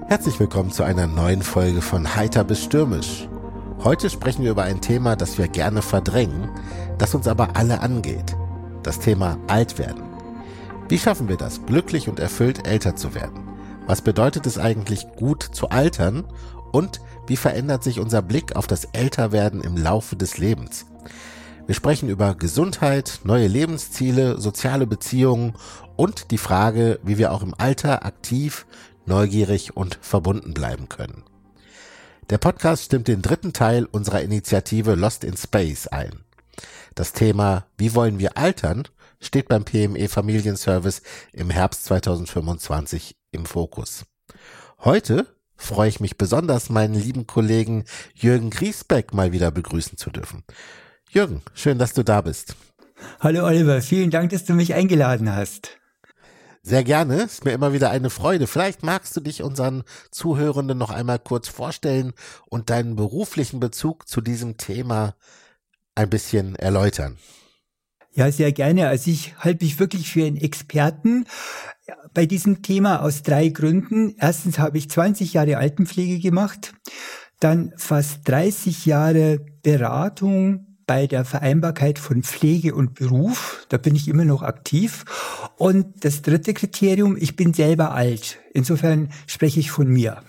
Herzlich willkommen zu einer neuen Folge von Heiter bis Stürmisch. Heute sprechen wir über ein Thema, das wir gerne verdrängen, das uns aber alle angeht. Das Thema Altwerden. Wie schaffen wir das, glücklich und erfüllt älter zu werden? Was bedeutet es eigentlich, gut zu altern? Und wie verändert sich unser Blick auf das Älterwerden im Laufe des Lebens? Wir sprechen über Gesundheit, neue Lebensziele, soziale Beziehungen und die Frage, wie wir auch im Alter aktiv, neugierig und verbunden bleiben können. Der Podcast stimmt den dritten Teil unserer Initiative Lost in Space ein. Das Thema Wie wollen wir altern? Steht beim PME Familienservice im Herbst 2025 im Fokus. Heute freue ich mich besonders, meinen lieben Kollegen Jürgen Griesbeck mal wieder begrüßen zu dürfen. Jürgen, schön, dass du da bist. Hallo Oliver, vielen Dank, dass du mich eingeladen hast. Sehr gerne, ist mir immer wieder eine Freude. Vielleicht magst du dich unseren Zuhörenden noch einmal kurz vorstellen und deinen beruflichen Bezug zu diesem Thema ein bisschen erläutern. Ja, sehr gerne. Also ich halte mich wirklich für einen Experten bei diesem Thema aus 3 Gründen. Erstens habe ich 20 Jahre Altenpflege gemacht, dann fast 30 Jahre Beratung bei der Vereinbarkeit von Pflege und Beruf. Da bin ich immer noch aktiv. Und das dritte Kriterium, ich bin selber alt. Insofern spreche ich von mir.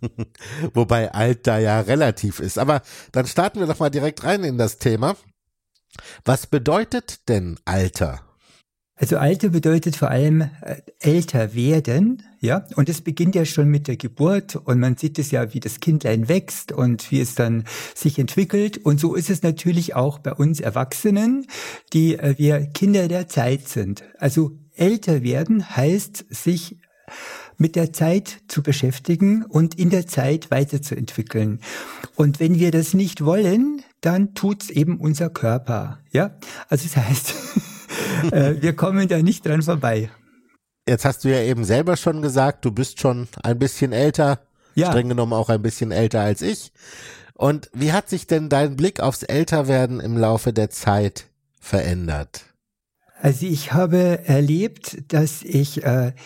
Wobei alt da ja relativ ist. Aber dann starten wir doch mal direkt rein in das Thema. Was bedeutet denn Alter? Also Alter bedeutet vor allem älter werden, ja, und es beginnt ja schon mit der Geburt und man sieht es ja, wie das Kindlein wächst und wie es dann sich entwickelt und so ist es natürlich auch bei uns Erwachsenen, die wir Kinder der Zeit sind. Also älter werden heißt, sich mit der Zeit zu beschäftigen und in der Zeit weiterzuentwickeln. Und wenn wir das nicht wollen, dann tut's eben unser Körper, ja. Also das heißt, wir kommen da nicht dran vorbei. Jetzt hast du ja eben selber schon gesagt, du bist schon ein bisschen älter, ja. Streng genommen auch ein bisschen älter als ich. Und wie hat sich denn dein Blick aufs Älterwerden im Laufe der Zeit verändert? Also ich habe erlebt, dass ich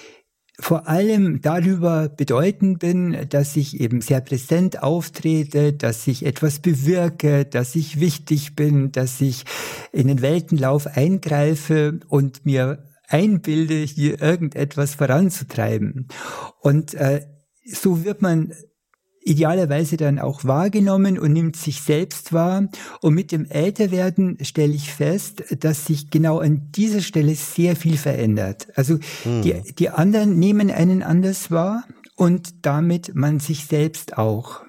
vor allem darüber bedeutend bin, dass ich eben sehr präsent auftrete, dass ich etwas bewirke, dass ich wichtig bin, dass ich in den Weltenlauf eingreife und mir einbilde, hier irgendetwas voranzutreiben. Und so wird man idealerweise dann auch wahrgenommen und nimmt sich selbst wahr. Und mit dem Älterwerden stelle ich fest, dass sich genau an dieser Stelle sehr viel verändert. Also die anderen nehmen einen anders wahr und damit man sich selbst auch.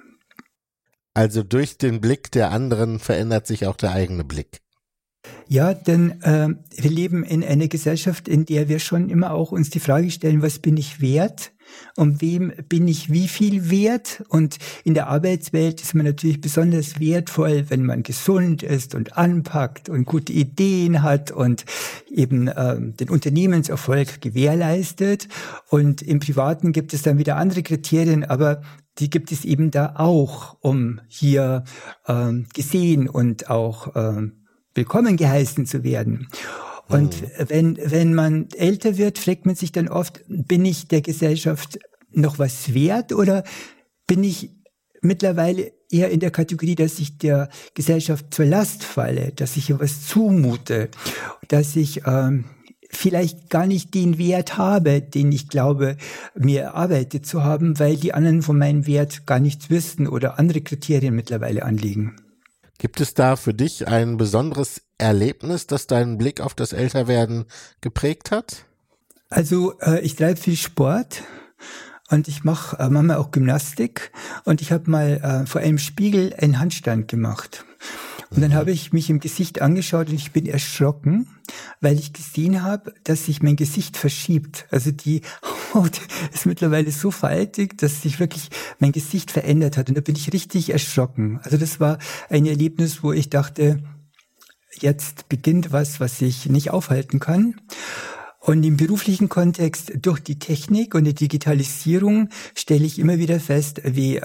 Also durch den Blick der anderen verändert sich auch der eigene Blick. Ja, denn wir leben in einer Gesellschaft, in der wir schon immer auch uns die Frage stellen, was bin ich wert? Und wem bin ich wie viel wert? Und in der Arbeitswelt ist man natürlich besonders wertvoll, wenn man gesund ist und anpackt und gute Ideen hat und eben den Unternehmenserfolg gewährleistet. Und im Privaten gibt es dann wieder andere Kriterien, aber die gibt es eben da auch, um hier gesehen und auch willkommen geheißen zu werden. Und wenn man älter wird, fragt man sich dann oft, bin ich der Gesellschaft noch was wert oder bin ich mittlerweile eher in der Kategorie, dass ich der Gesellschaft zur Last falle, dass ich ihr was zumute, dass ich vielleicht gar nicht den Wert habe, den ich glaube, mir erarbeitet zu haben, weil die anderen von meinem Wert gar nichts wissen oder andere Kriterien mittlerweile anliegen. Gibt es da für dich ein besonderes Erlebnis, das deinen Blick auf das Älterwerden geprägt hat? Also ich treibe viel Sport und ich mache manchmal auch Gymnastik und ich habe mal vor einem Spiegel einen Handstand gemacht. Und dann habe ich mich im Gesicht angeschaut und ich bin erschrocken, weil ich gesehen habe, dass sich mein Gesicht verschiebt. Also die Haut ist mittlerweile so faltig, dass sich wirklich mein Gesicht verändert hat. Und da bin ich richtig erschrocken. Also das war ein Erlebnis, wo ich dachte, jetzt beginnt was ich nicht aufhalten kann. Und im beruflichen Kontext, durch die Technik und die Digitalisierung, stelle ich immer wieder fest, wie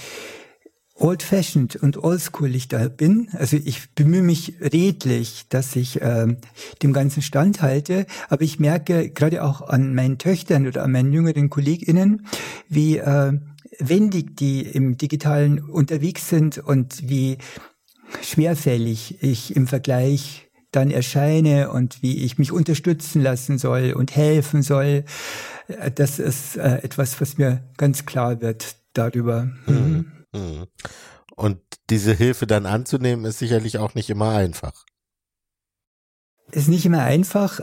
old-fashioned und oldschool ich da bin. Also ich bemühe mich redlich, dass ich dem Ganzen standhalte, aber ich merke gerade auch an meinen Töchtern oder an meinen jüngeren KollegInnen, wie wendig die im Digitalen unterwegs sind und wie schwerfällig ich im Vergleich dann erscheine und wie ich mich unterstützen lassen soll und helfen soll. Das ist etwas, was mir ganz klar wird darüber. Und diese Hilfe dann anzunehmen, ist sicherlich auch nicht immer einfach. Ist nicht immer einfach.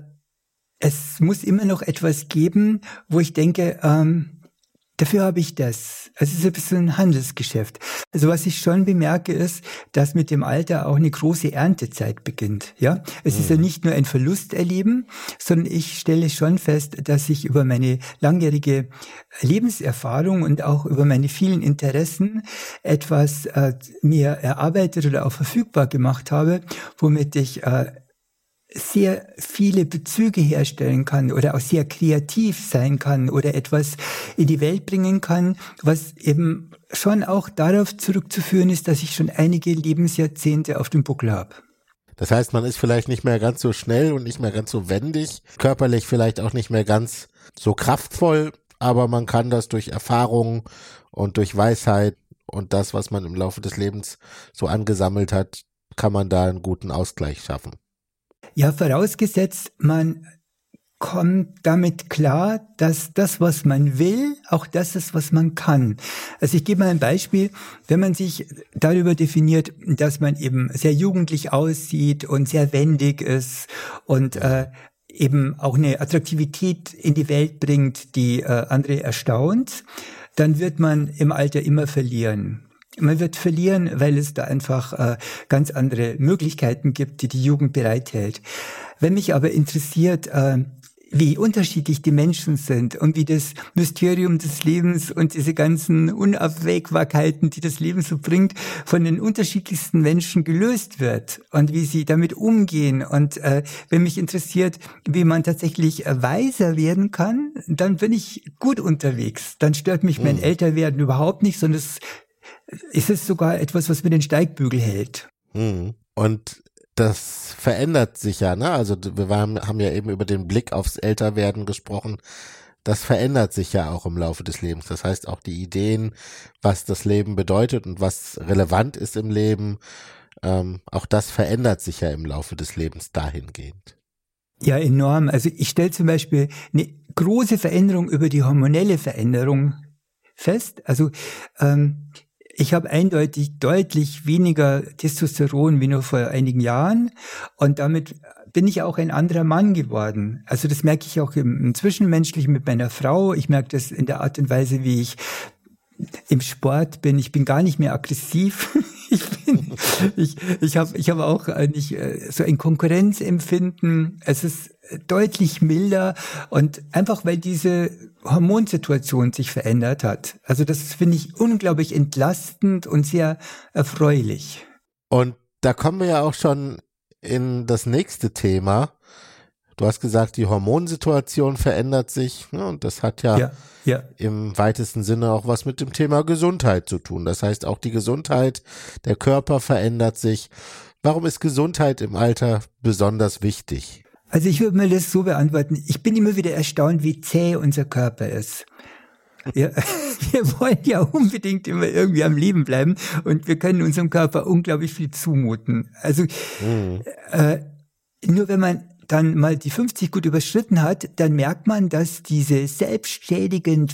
Es muss immer noch etwas geben, wo ich denke, dafür habe ich das. Also es ist ein bisschen ein Handelsgeschäft. Also was ich schon bemerke ist, dass mit dem Alter auch eine große Erntezeit beginnt. Ja, es ist ja nicht nur ein Verlust erleben, sondern ich stelle schon fest, dass ich über meine langjährige Lebenserfahrung und auch über meine vielen Interessen etwas mir erarbeitet oder auch verfügbar gemacht habe, womit ich sehr viele Bezüge herstellen kann oder auch sehr kreativ sein kann oder etwas in die Welt bringen kann, was eben schon auch darauf zurückzuführen ist, dass ich schon einige Lebensjahrzehnte auf dem Buckel habe. Das heißt, man ist vielleicht nicht mehr ganz so schnell und nicht mehr ganz so wendig, körperlich vielleicht auch nicht mehr ganz so kraftvoll, aber man kann das durch Erfahrung und durch Weisheit und das, was man im Laufe des Lebens so angesammelt hat, kann man da einen guten Ausgleich schaffen. Ja, vorausgesetzt, man kommt damit klar, dass das, was man will, auch das ist, was man kann. Also ich gebe mal ein Beispiel, wenn man sich darüber definiert, dass man eben sehr jugendlich aussieht und sehr wendig ist und eben auch eine Attraktivität in die Welt bringt, die andere erstaunt, dann wird man im Alter immer verlieren. Man wird verlieren, weil es da einfach ganz andere Möglichkeiten gibt, die die Jugend bereithält. Wenn mich aber interessiert, wie unterschiedlich die Menschen sind und wie das Mysterium des Lebens und diese ganzen Unabwägbarkeiten, die das Leben so bringt, von den unterschiedlichsten Menschen gelöst wird und wie sie damit umgehen. Und wenn mich interessiert, wie man tatsächlich weiser werden kann, dann bin ich gut unterwegs. Dann stört mich mein Älterwerden überhaupt nicht, sondern es ist sogar etwas, was mir den Steigbügel hält. Und das verändert sich ja, ne? Also haben ja eben über den Blick aufs Älterwerden gesprochen. Das verändert sich ja auch im Laufe des Lebens. Das heißt, auch die Ideen, was das Leben bedeutet und was relevant ist im Leben, auch das verändert sich ja im Laufe des Lebens dahingehend. Ja, enorm. Also ich stelle zum Beispiel eine große Veränderung über die hormonelle Veränderung fest. Also ich habe eindeutig deutlich weniger Testosteron wie nur vor einigen Jahren und damit bin ich auch ein anderer Mann geworden. Also das merke ich auch im Zwischenmenschlichen mit meiner Frau. Ich merke das in der Art und Weise, wie im Sport bin. Ich bin gar nicht mehr aggressiv. Ich habe auch nicht so ein Konkurrenzempfinden. Es ist deutlich milder und einfach, weil diese Hormonsituation sich verändert hat. Also das finde ich unglaublich entlastend und sehr erfreulich. Und da kommen wir ja auch schon in das nächste Thema. Du hast gesagt, die Hormonsituation verändert sich, ne? Und das hat ja im weitesten Sinne auch was mit dem Thema Gesundheit zu tun. Das heißt, auch die Gesundheit, der Körper verändert sich. Warum ist Gesundheit im Alter besonders wichtig? Also ich würde mir das so beantworten. Ich bin immer wieder erstaunt, wie zäh unser Körper ist. Ja, wir wollen ja unbedingt immer irgendwie am Leben bleiben und wir können unserem Körper unglaublich viel zumuten. Also nur wenn man dann mal die 50 gut überschritten hat, dann merkt man, dass diese selbstständigenden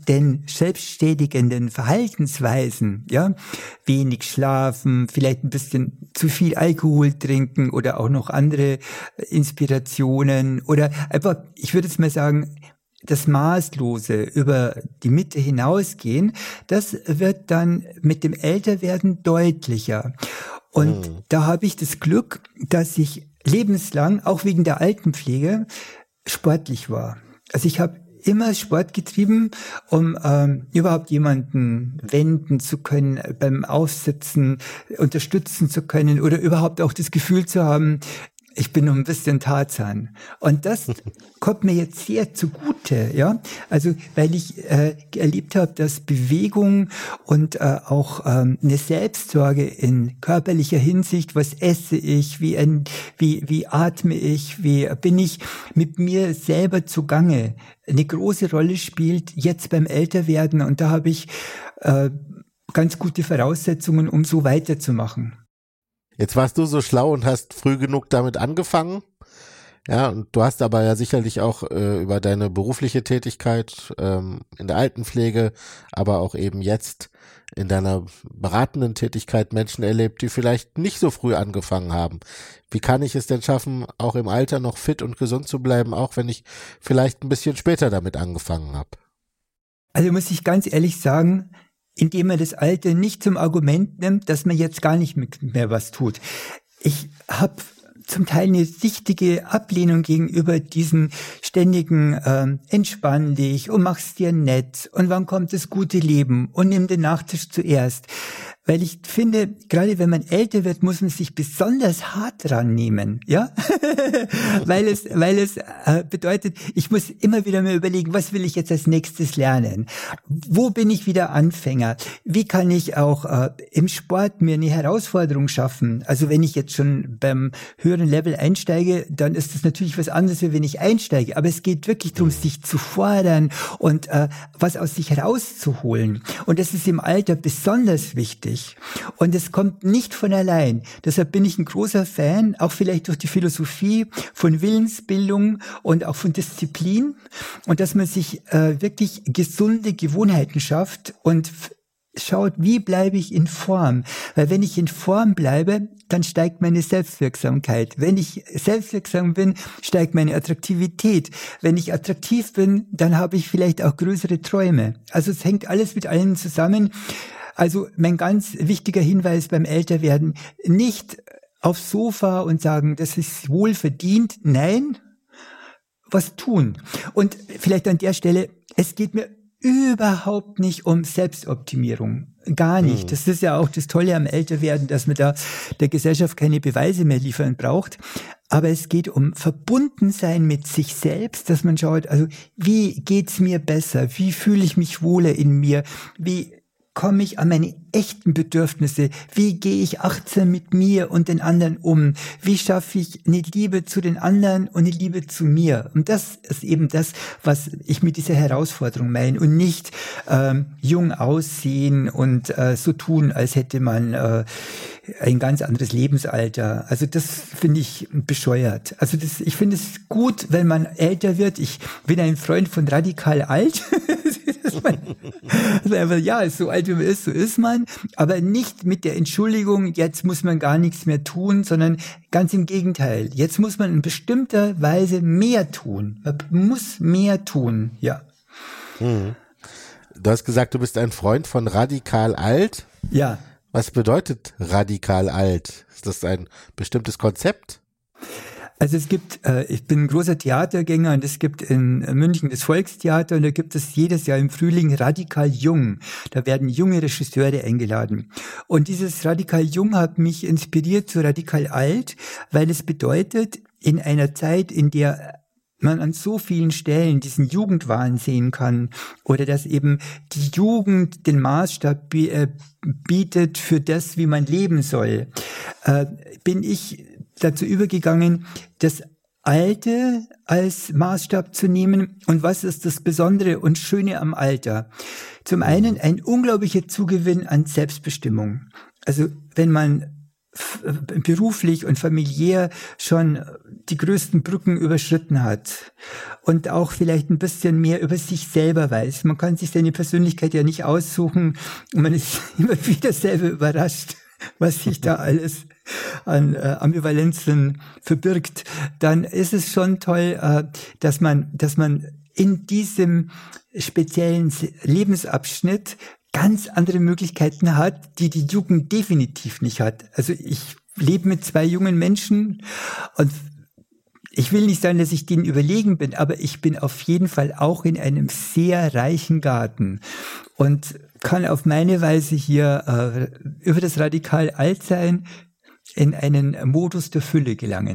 Verhaltensweisen, ja, wenig schlafen, vielleicht ein bisschen zu viel Alkohol trinken oder auch noch andere Inspirationen oder einfach, ich würde jetzt mal sagen, das Maßlose über die Mitte hinausgehen, das wird dann mit dem Älterwerden deutlicher. Und da habe ich das Glück, dass ich lebenslang, auch wegen der Altenpflege, sportlich war. Also ich habe immer Sport getrieben, um überhaupt jemanden wenden zu können, beim Aufsitzen unterstützen zu können oder überhaupt auch das Gefühl zu haben, Ich bin noch ein bisschen Tarzan. Und das kommt mir jetzt sehr zugute, ja. Also, weil ich erlebt habe, dass Bewegung und auch eine Selbstsorge in körperlicher Hinsicht, was esse ich, wie atme ich, wie bin ich mit mir selber zugange, eine große Rolle spielt jetzt beim Älterwerden. Und da habe ich ganz gute Voraussetzungen, um so weiterzumachen. Jetzt warst du so schlau und hast früh genug damit angefangen. Ja, und du hast aber ja sicherlich auch über deine berufliche Tätigkeit in der Altenpflege, aber auch eben jetzt in deiner beratenden Tätigkeit Menschen erlebt, die vielleicht nicht so früh angefangen haben. Wie kann ich es denn schaffen, auch im Alter noch fit und gesund zu bleiben, auch wenn ich vielleicht ein bisschen später damit angefangen habe? Also muss ich ganz ehrlich sagen, indem man das Alter nicht zum Argument nimmt, dass man jetzt gar nicht mehr was tut. Ich habe zum Teil eine richtige Ablehnung gegenüber diesen ständigen entspann dich und mach's dir nett und wann kommt das gute Leben und nimm den Nachtisch zuerst. Weil ich finde, gerade wenn man älter wird, muss man sich besonders hart dran nehmen, ja? weil es bedeutet, ich muss immer wieder mir überlegen, was will ich jetzt als nächstes lernen? Wo bin ich wieder Anfänger? Wie kann ich auch im Sport mir eine Herausforderung schaffen? Also wenn ich jetzt schon beim höheren Level einsteige, dann ist das natürlich was anderes, als wenn ich einsteige. Aber es geht wirklich darum, sich zu fordern und was aus sich herauszuholen. Und das ist im Alter besonders wichtig. Und es kommt nicht von allein. Deshalb bin ich ein großer Fan, auch vielleicht durch die Philosophie von Willensbildung und auch von Disziplin. Und dass man sich wirklich gesunde Gewohnheiten schafft und schaut, wie bleibe ich in Form? Weil wenn ich in Form bleibe, dann steigt meine Selbstwirksamkeit. Wenn ich selbstwirksam bin, steigt meine Attraktivität. Wenn ich attraktiv bin, dann habe ich vielleicht auch größere Träume. Also es hängt alles mit allem zusammen. Also mein ganz wichtiger Hinweis beim Älterwerden, nicht aufs Sofa und sagen, das ist wohl verdient. Nein, was tun. Und vielleicht an der Stelle, es geht mir überhaupt nicht um Selbstoptimierung. Gar nicht. Das ist ja auch das Tolle am Älterwerden, dass man da der Gesellschaft keine Beweise mehr liefern braucht. Aber es geht um Verbundensein mit sich selbst, dass man schaut, also wie geht's mir besser? Wie fühle ich mich wohler in mir? Wie komme ich an meine echten Bedürfnisse? Wie gehe ich achtsam mit mir und den anderen um? Wie schaffe ich eine Liebe zu den anderen und eine Liebe zu mir? Und das ist eben das, was ich mit dieser Herausforderung meine und nicht jung aussehen und so tun, als hätte man ein ganz anderes Lebensalter. Also das finde ich bescheuert. Also ich finde es gut, wenn man älter wird. Ich bin ein Freund von radikal alt. Ja, so alt wie man ist, so ist man. Aber nicht mit der Entschuldigung, jetzt muss man gar nichts mehr tun, sondern ganz im Gegenteil. Jetzt muss man in bestimmter Weise mehr tun. Man muss mehr tun, ja. Du hast gesagt, du bist ein Freund von radikal alt. Ja. Was bedeutet radikal alt? Ist das ein bestimmtes Konzept? Also es gibt, ich bin ein großer Theatergänger und es gibt in München das Volkstheater und da gibt es jedes Jahr im Frühling Radikal Jung. Da werden junge Regisseure eingeladen. Und dieses Radikal Jung hat mich inspiriert zu Radikal Alt, weil es bedeutet, in einer Zeit, in der man an so vielen Stellen diesen Jugendwahn sehen kann oder dass eben die Jugend den Maßstab bietet für das, wie man leben soll, bin ich dazu übergegangen, das Alte als Maßstab zu nehmen. Und was ist das Besondere und Schöne am Alter? Zum einen ein unglaublicher Zugewinn an Selbstbestimmung. Also wenn man beruflich und familiär schon die größten Brücken überschritten hat und auch vielleicht ein bisschen mehr über sich selber weiß. Man kann sich seine Persönlichkeit ja nicht aussuchen und man ist immer wieder selber überrascht, was sich da alles an Ambivalenzen verbirgt. Dann ist es schon toll, dass man in diesem speziellen Lebensabschnitt ganz andere Möglichkeiten hat, die die Jugend definitiv nicht hat. Also ich lebe mit 2 jungen Menschen und ich will nicht sagen, dass ich denen überlegen bin, aber ich bin auf jeden Fall auch in einem sehr reichen Garten und kann auf meine Weise hier über das radikal Altsein in einen Modus der Fülle gelangen.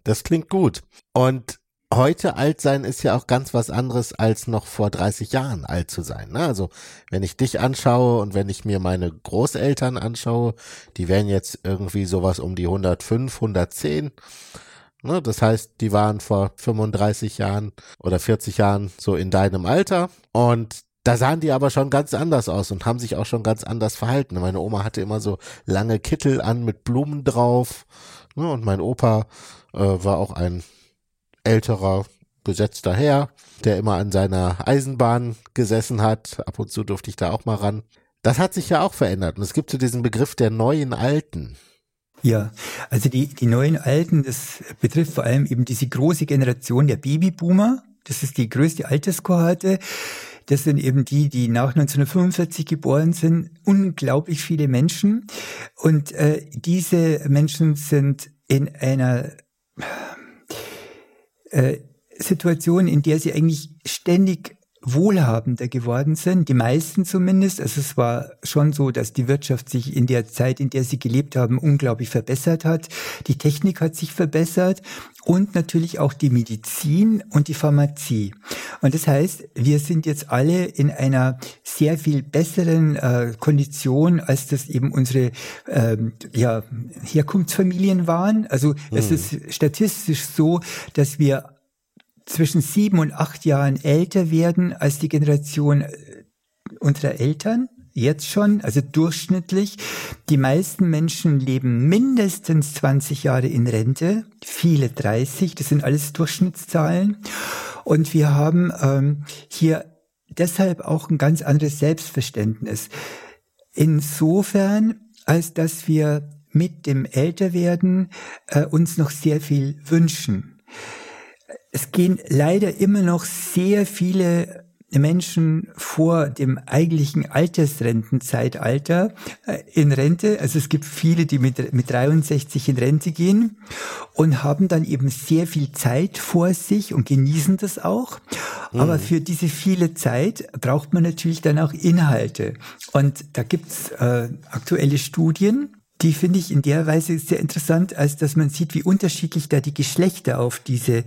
Das klingt gut. Und heute alt sein ist ja auch ganz was anderes als noch vor 30 Jahren alt zu sein. Ne? Also wenn ich dich anschaue und wenn ich mir meine Großeltern anschaue, die wären jetzt irgendwie sowas um die 105, 110. Ne? Das heißt, die waren vor 35 Jahren oder 40 Jahren so in deinem Alter und da sahen die aber schon ganz anders aus und haben sich auch schon ganz anders verhalten. Meine Oma hatte immer so lange Kittel an mit Blumen drauf, ne? Und mein Opa war auch ein älterer, gesetzter Herr, der immer an seiner Eisenbahn gesessen hat. Ab und zu durfte ich da auch mal ran. Das hat sich ja auch verändert. Und es gibt so diesen Begriff der neuen Alten. Ja, also die neuen Alten, das betrifft vor allem eben diese große Generation der Babyboomer. Das ist die größte Alterskohorte. Das sind eben die nach 1945 geboren sind. Unglaublich viele Menschen. Und diese Menschen sind in einer Situation, in der sie eigentlich ständig wohlhabender geworden sind, die meisten zumindest. Also es war schon so, dass die Wirtschaft sich in der Zeit, in der sie gelebt haben, unglaublich verbessert hat. Die Technik hat sich verbessert und natürlich auch die Medizin und die Pharmazie. Und das heißt, wir sind jetzt alle in einer sehr viel besseren Kondition, als das eben unsere Herkunftsfamilien waren. Also es ist statistisch so, dass wir zwischen 7 und 8 Jahren älter werden als die Generation unserer Eltern, jetzt schon, also durchschnittlich. Die meisten Menschen leben mindestens 20 Jahre in Rente, viele 30, das sind alles Durchschnittszahlen. Und wir haben hier deshalb auch ein ganz anderes Selbstverständnis. Insofern, als dass wir mit dem Älterwerden uns noch sehr viel wünschen. Es gehen leider immer noch sehr viele Menschen vor dem eigentlichen Altersrentenzeitalter in Rente. Also es gibt viele, die mit 63 in Rente gehen und haben dann eben sehr viel Zeit vor sich und genießen das auch. Aber für diese viele Zeit braucht man natürlich dann auch Inhalte. Und da gibt's aktuelle Studien, die finde ich in der Weise sehr interessant, als dass man sieht, wie unterschiedlich da die Geschlechter auf diese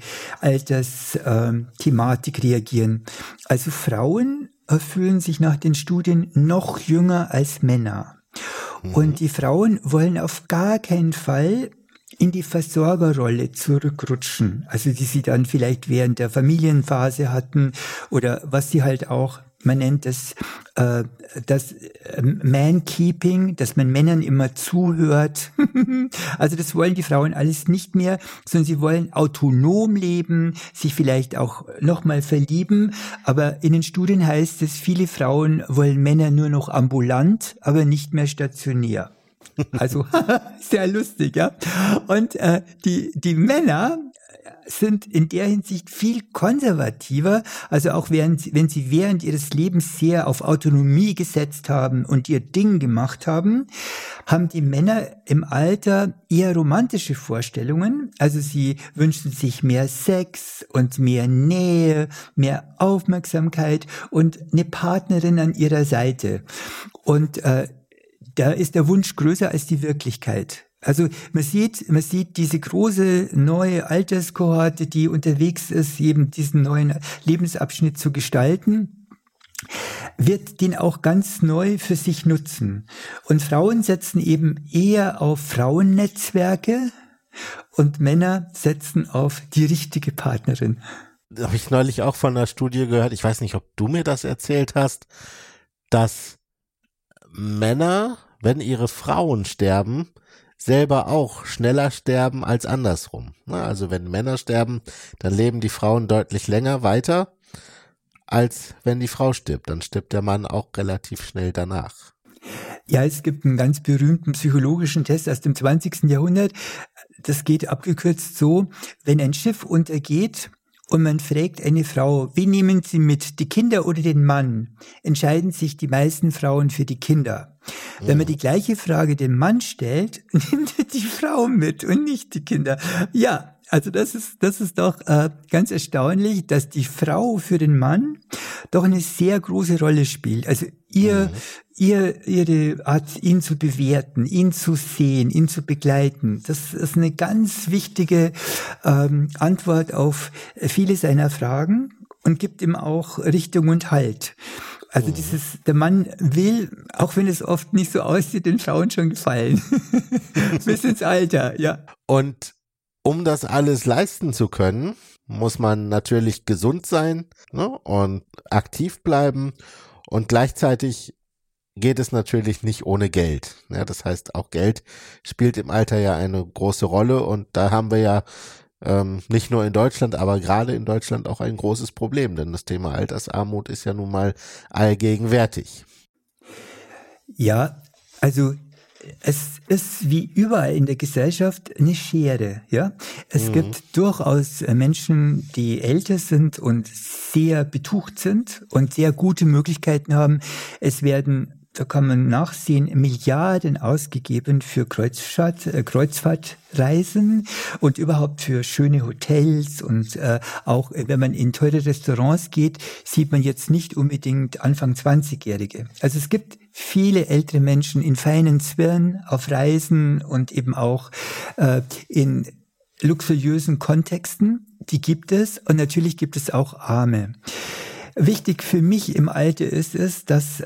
Altersthematik reagieren. Also Frauen fühlen sich nach den Studien noch jünger als Männer. Und die Frauen wollen auf gar keinen Fall in die Versorgerrolle zurückrutschen. Also die sie dann vielleicht während der Familienphase hatten oder was sie halt auch, man nennt es das Man-Keeping, dass man Männern immer zuhört. Also das wollen die Frauen alles nicht mehr, sondern sie wollen autonom leben, sich vielleicht auch nochmal verlieben. Aber in den Studien heißt es, viele Frauen wollen Männer nur noch ambulant, aber nicht mehr stationär. Also sehr lustig, ja. Und die Männer sind in der Hinsicht viel konservativer, also auch wenn sie während ihres Lebens sehr auf Autonomie gesetzt haben und ihr Ding gemacht haben, haben die Männer im Alter eher romantische Vorstellungen, also sie wünschen sich mehr Sex und mehr Nähe, mehr Aufmerksamkeit und eine Partnerin an ihrer Seite. Und da ist der Wunsch größer als die Wirklichkeit. Also man sieht diese große neue Alterskohorte, die unterwegs ist, eben diesen neuen Lebensabschnitt zu gestalten, wird den auch ganz neu für sich nutzen. Und Frauen setzen eben eher auf Frauennetzwerke und Männer setzen auf die richtige Partnerin. Da habe ich neulich auch von einer Studie gehört, ich weiß nicht, ob du mir das erzählt hast, dass Männer, wenn ihre Frauen sterben, selber auch schneller sterben als andersrum. Also wenn Männer sterben, dann leben die Frauen deutlich länger weiter, als wenn die Frau stirbt. Dann stirbt der Mann auch relativ schnell danach. Ja, es gibt einen ganz berühmten psychologischen Test aus dem 20. Jahrhundert. Das geht abgekürzt so, wenn ein Schiff untergeht und man fragt eine Frau, wen nehmen Sie mit, die Kinder oder den Mann? Entscheiden sich die meisten Frauen für die Kinder. Wenn man die gleiche Frage dem Mann stellt, nimmt er die Frau mit und nicht die Kinder. Ja, also das ist doch ganz erstaunlich, dass die Frau für den Mann doch eine sehr große Rolle spielt. Also ihre Art, ihn zu bewerten, ihn zu sehen, ihn zu begleiten, das ist eine ganz wichtige Antwort auf viele seiner Fragen und gibt ihm auch Richtung und Halt. Also der Mann will, auch wenn es oft nicht so aussieht, den Frauen schon gefallen. Bis ins Alter, ja. Und um das alles leisten zu können, muss man natürlich gesund sein, ne, und aktiv bleiben. Und gleichzeitig geht es natürlich nicht ohne Geld. Ja, das heißt, auch Geld spielt im Alter ja eine große Rolle. Und da haben wir ja nicht nur in Deutschland, aber gerade in Deutschland auch ein großes Problem, denn das Thema Altersarmut ist ja nun mal allgegenwärtig. Ja, also es ist wie überall in der Gesellschaft eine Schere, ja. Es gibt durchaus Menschen, die älter sind und sehr betucht sind und sehr gute Möglichkeiten haben. Es werden, da kann man nachsehen, Milliarden ausgegeben für Kreuzfahrtreisen und überhaupt für schöne Hotels und auch wenn man in teure Restaurants geht, sieht man jetzt nicht unbedingt Anfang 20-Jährige. Also es gibt viele ältere Menschen in feinen Zwirn auf Reisen und eben auch in luxuriösen Kontexten, die gibt es und natürlich gibt es auch Arme. Wichtig für mich im Alter ist es, dass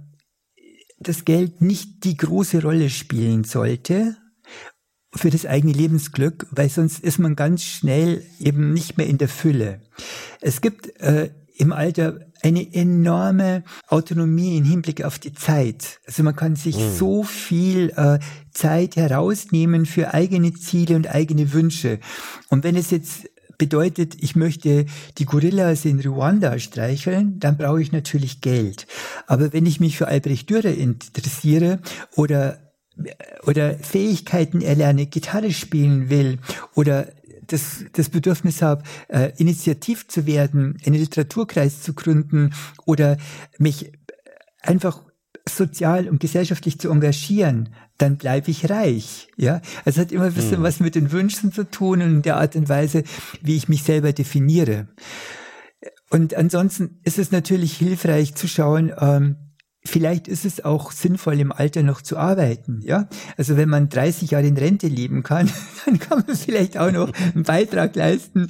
das Geld nicht die große Rolle spielen sollte für das eigene Lebensglück, weil sonst ist man ganz schnell eben nicht mehr in der Fülle. Es gibt im Alter eine enorme Autonomie im Hinblick auf die Zeit. Also man kann sich so viel Zeit herausnehmen für eigene Ziele und eigene Wünsche. Und wenn es jetzt bedeutet, ich möchte die Gorillas in Ruanda streicheln, dann brauche ich natürlich Geld. Aber wenn ich mich für Albrecht Dürer interessiere oder Fähigkeiten erlerne, Gitarre spielen will oder das Bedürfnis habe, initiativ zu werden, einen Literaturkreis zu gründen oder mich einfach sozial und gesellschaftlich zu engagieren, dann bleibe ich reich. Ja, es hat immer ein bisschen was mit den Wünschen zu tun und der Art und Weise, wie ich mich selber definiere. Und ansonsten ist es natürlich hilfreich zu schauen, vielleicht ist es auch sinnvoll, im Alter noch zu arbeiten, ja. Also wenn man 30 Jahre in Rente leben kann, dann kann man vielleicht auch noch einen Beitrag leisten,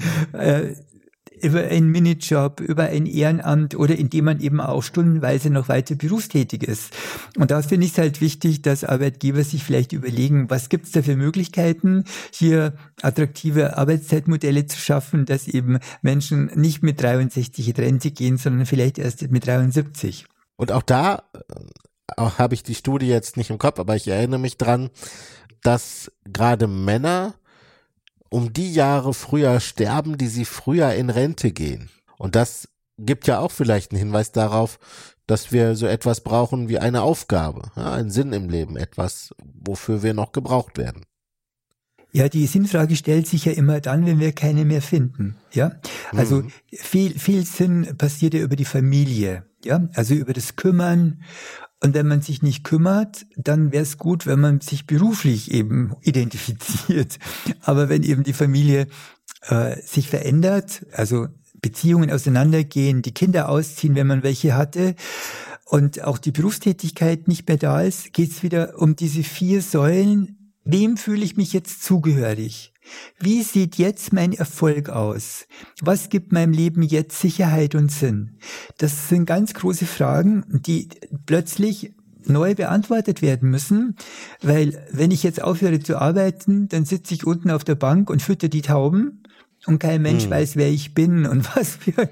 über einen Minijob, über ein Ehrenamt oder indem man eben auch stundenweise noch weiter berufstätig ist. Und da finde ich es halt wichtig, dass Arbeitgeber sich vielleicht überlegen, was gibt es da für Möglichkeiten, hier attraktive Arbeitszeitmodelle zu schaffen, dass eben Menschen nicht mit 63 in Rente gehen, sondern vielleicht erst mit 73. Und auch da habe ich die Studie jetzt nicht im Kopf, aber ich erinnere mich dran, dass gerade Männer um die Jahre früher sterben, die sie früher in Rente gehen. Und das gibt ja auch vielleicht einen Hinweis darauf, dass wir so etwas brauchen wie eine Aufgabe, ja, einen Sinn im Leben, etwas, wofür wir noch gebraucht werden. Ja, die Sinnfrage stellt sich ja immer dann, wenn wir keine mehr finden. Ja, also viel Sinn passiert ja über die Familie. Ja, also über das Kümmern. Und wenn man sich nicht kümmert, dann wäre es gut, wenn man sich beruflich eben identifiziert. Aber wenn eben die Familie sich verändert, also Beziehungen auseinandergehen, die Kinder ausziehen, wenn man welche hatte, und auch die Berufstätigkeit nicht mehr da ist, geht es wieder um diese 4 Säulen. Wem fühle ich mich jetzt zugehörig? Wie sieht jetzt mein Erfolg aus? Was gibt meinem Leben jetzt Sicherheit und Sinn? Das sind ganz große Fragen, die plötzlich neu beantwortet werden müssen, weil wenn ich jetzt aufhöre zu arbeiten, dann sitze ich unten auf der Bank und fütter die Tauben und kein Mensch weiß, wer ich bin und was für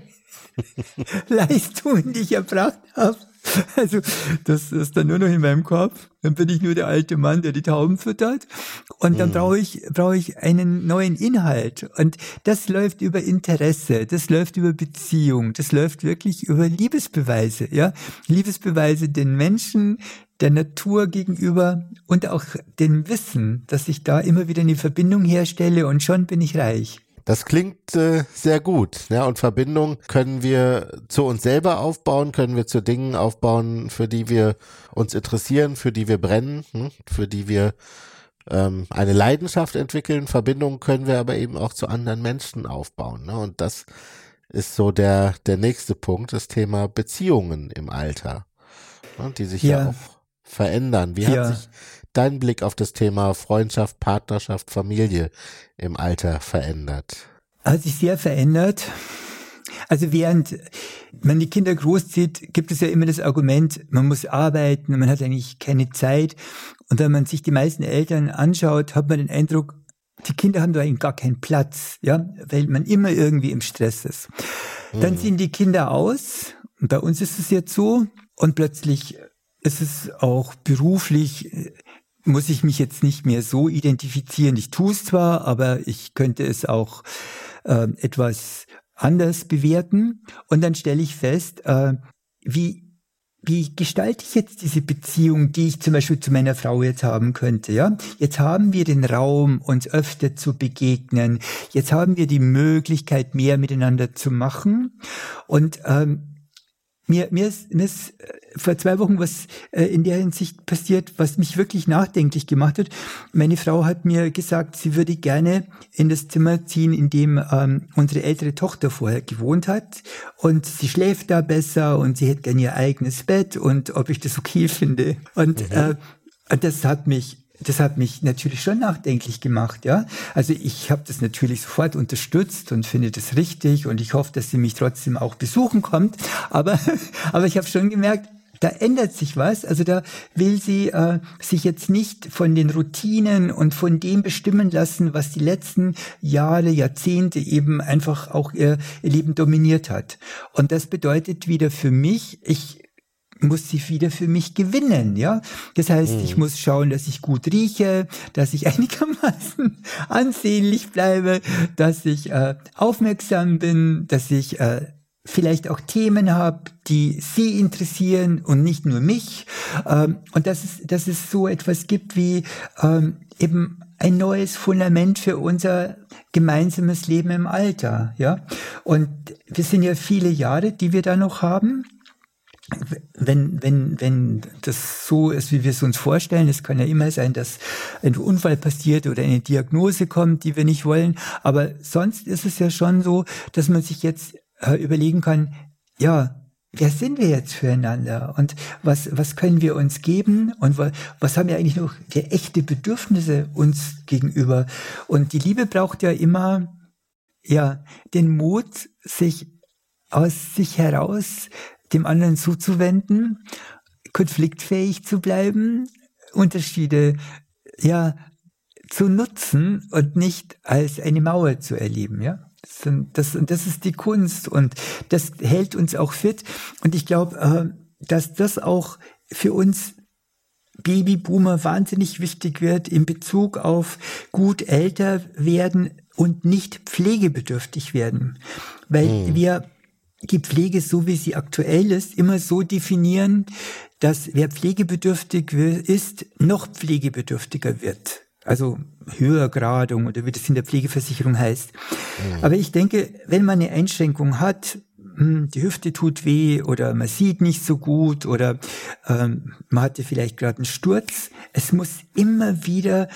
Leistungen ich erbracht habe. Also das ist dann nur noch in meinem Kopf. Dann bin ich nur der alte Mann, der die Tauben füttert. Und dann brauche ich einen neuen Inhalt. Und das läuft über Interesse, das läuft über Beziehung, das läuft wirklich über Liebesbeweise. Ja, Liebesbeweise den Menschen, der Natur gegenüber und auch dem Wissen, dass ich da immer wieder eine Verbindung herstelle und schon bin ich reich. Das klingt sehr gut, ja, und Verbindung können wir zu uns selber aufbauen, können wir zu Dingen aufbauen, für die wir uns interessieren, für die wir brennen, für die wir eine Leidenschaft entwickeln. Verbindung können wir aber eben auch zu anderen Menschen aufbauen, ne? Und das ist so der nächste Punkt, das Thema Beziehungen im Alter, ne, die sich ja auch verändern. Wie hat sich dein Blick auf das Thema Freundschaft, Partnerschaft, Familie im Alter verändert? Hat sich sehr verändert. Also während man die Kinder großzieht, gibt es ja immer das Argument, man muss arbeiten und man hat eigentlich keine Zeit. Und wenn man sich die meisten Eltern anschaut, hat man den Eindruck, die Kinder haben da eigentlich gar keinen Platz, ja, weil man immer irgendwie im Stress ist. Dann ziehen die Kinder aus, und bei uns ist es jetzt so, und plötzlich ist es auch beruflich, muss ich mich jetzt nicht mehr so identifizieren. Ich tue es zwar, aber ich könnte es auch etwas anders bewerten. Und dann stelle ich fest, wie gestalte ich jetzt diese Beziehung, die ich zum Beispiel zu meiner Frau jetzt haben könnte, ja? Jetzt haben wir den Raum, uns öfter zu begegnen. Jetzt haben wir die Möglichkeit, mehr miteinander zu machen. Und mir ist vor 2 Wochen was in der Hinsicht passiert, was mich wirklich nachdenklich gemacht hat. Meine Frau hat mir gesagt, sie würde gerne in das Zimmer ziehen, in dem unsere ältere Tochter vorher gewohnt hat. Und sie schläft da besser und sie hätte gerne ihr eigenes Bett und ob ich das okay finde. Und das hat mich natürlich schon nachdenklich gemacht, ja. Also ich habe das natürlich sofort unterstützt und finde das richtig und ich hoffe, dass sie mich trotzdem auch besuchen kommt. Aber ich habe schon gemerkt, da ändert sich was. Also da will sie sich jetzt nicht von den Routinen und von dem bestimmen lassen, was die letzten Jahre, Jahrzehnte eben einfach auch ihr Leben dominiert hat. Und das bedeutet wieder für mich, ich muss sie wieder für mich gewinnen, ja. Das heißt, ich muss schauen, dass ich gut rieche, dass ich einigermaßen ansehnlich bleibe, dass ich aufmerksam bin, dass ich vielleicht auch Themen habe, die sie interessieren und nicht nur mich. Und dass es so etwas gibt wie eben ein neues Fundament für unser gemeinsames Leben im Alter, ja. Und wir sind ja viele Jahre, die wir da noch haben. Wenn das so ist, wie wir es uns vorstellen, es kann ja immer sein, dass ein Unfall passiert oder eine Diagnose kommt, die wir nicht wollen. Aber sonst ist es ja schon so, dass man sich jetzt überlegen kann, ja, wer sind wir jetzt füreinander? Und was können wir uns geben? Und was haben wir eigentlich noch für echte Bedürfnisse uns gegenüber? Und die Liebe braucht ja immer, ja, den Mut, sich aus sich heraus dem anderen zuzuwenden, konfliktfähig zu bleiben, Unterschiede ja zu nutzen und nicht als eine Mauer zu erleben, ja. Das ist die Kunst und das hält uns auch fit. Und ich glaube, dass das auch für uns Babyboomer wahnsinnig wichtig wird in Bezug auf gut älter werden und nicht pflegebedürftig werden, weil wir die Pflege, so wie sie aktuell ist, immer so definieren, dass wer pflegebedürftig ist, noch pflegebedürftiger wird. Also Höhergradung oder wie das in der Pflegeversicherung heißt. Aber ich denke, wenn man eine Einschränkung hat, die Hüfte tut weh oder man sieht nicht so gut oder man hatte vielleicht gerade einen Sturz, es muss immer wieder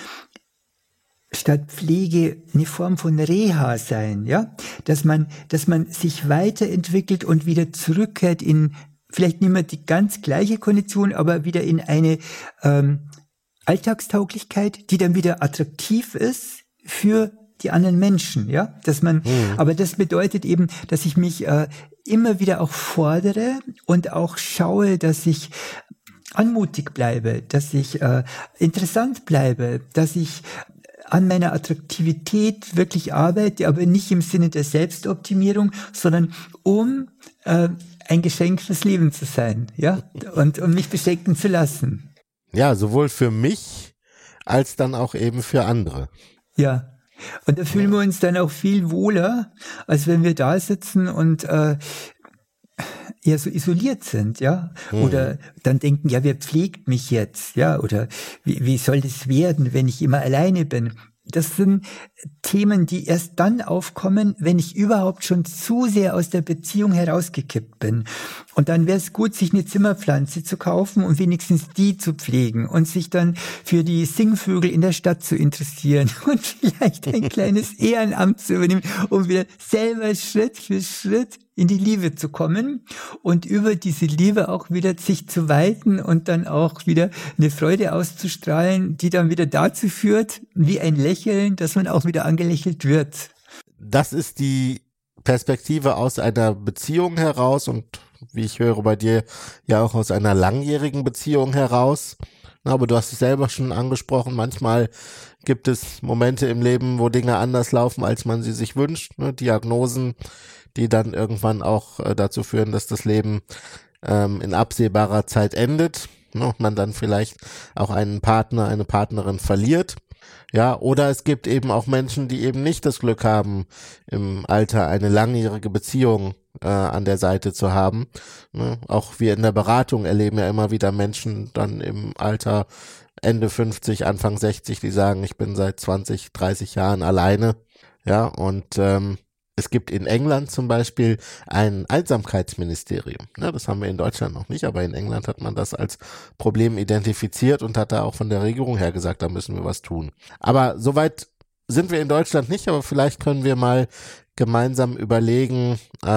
statt Pflege eine Form von Reha sein, ja, dass man sich weiterentwickelt und wieder zurückkehrt in vielleicht nicht mehr die ganz gleiche Kondition, aber wieder in eine Alltagstauglichkeit, die dann wieder attraktiv ist für die anderen Menschen, ja, dass man, aber das bedeutet eben, dass ich mich immer wieder auch fordere und auch schaue, dass ich anmutig bleibe, dass ich interessant bleibe, dass ich an meiner Attraktivität wirklich arbeite, aber nicht im Sinne der Selbstoptimierung, sondern um ein Geschenk fürs Leben zu sein, ja, und um mich beschenken zu lassen. Ja, sowohl für mich als dann auch eben für andere. Ja, und da fühlen wir uns dann auch viel wohler, als wenn wir da sitzen und eher so isoliert sind, ja, oder dann denken, ja, wer pflegt mich jetzt, ja, oder wie soll das werden, wenn ich immer alleine bin? das sind Themen, die erst dann aufkommen, wenn ich überhaupt schon zu sehr aus der Beziehung herausgekippt bin. Und dann wäre es gut, sich eine Zimmerpflanze zu kaufen und wenigstens die zu pflegen und sich dann für die Singvögel in der Stadt zu interessieren und vielleicht ein kleines Ehrenamt zu übernehmen, um wieder selber Schritt für Schritt in die Liebe zu kommen und über diese Liebe auch wieder sich zu weiten und dann auch wieder eine Freude auszustrahlen, die dann wieder dazu führt, wie ein Lächeln, dass man auch wieder angelächelt wird. Das ist die Perspektive aus einer Beziehung heraus und wie ich höre bei dir ja auch aus einer langjährigen Beziehung heraus. Aber du hast es selber schon angesprochen, manchmal gibt es Momente im Leben, wo Dinge anders laufen, als man sie sich wünscht, ne? Diagnosen, die dann irgendwann auch dazu führen, dass das Leben in absehbarer Zeit endet, ne? Und man dann vielleicht auch einen Partner, eine Partnerin verliert. Ja, oder es gibt eben auch Menschen, die eben nicht das Glück haben, im Alter eine langjährige Beziehung an der Seite zu haben. Ne? Auch wir in der Beratung erleben ja immer wieder Menschen dann im Alter Ende 50, Anfang 60, die sagen, ich bin seit 20, 30 Jahren alleine. Ja, und es gibt in England zum Beispiel ein Einsamkeitsministerium. Ja, das haben wir in Deutschland noch nicht, aber in England hat man das als Problem identifiziert und hat da auch von der Regierung her gesagt, da müssen wir was tun. Aber soweit sind wir in Deutschland nicht, aber vielleicht können wir mal gemeinsam überlegen,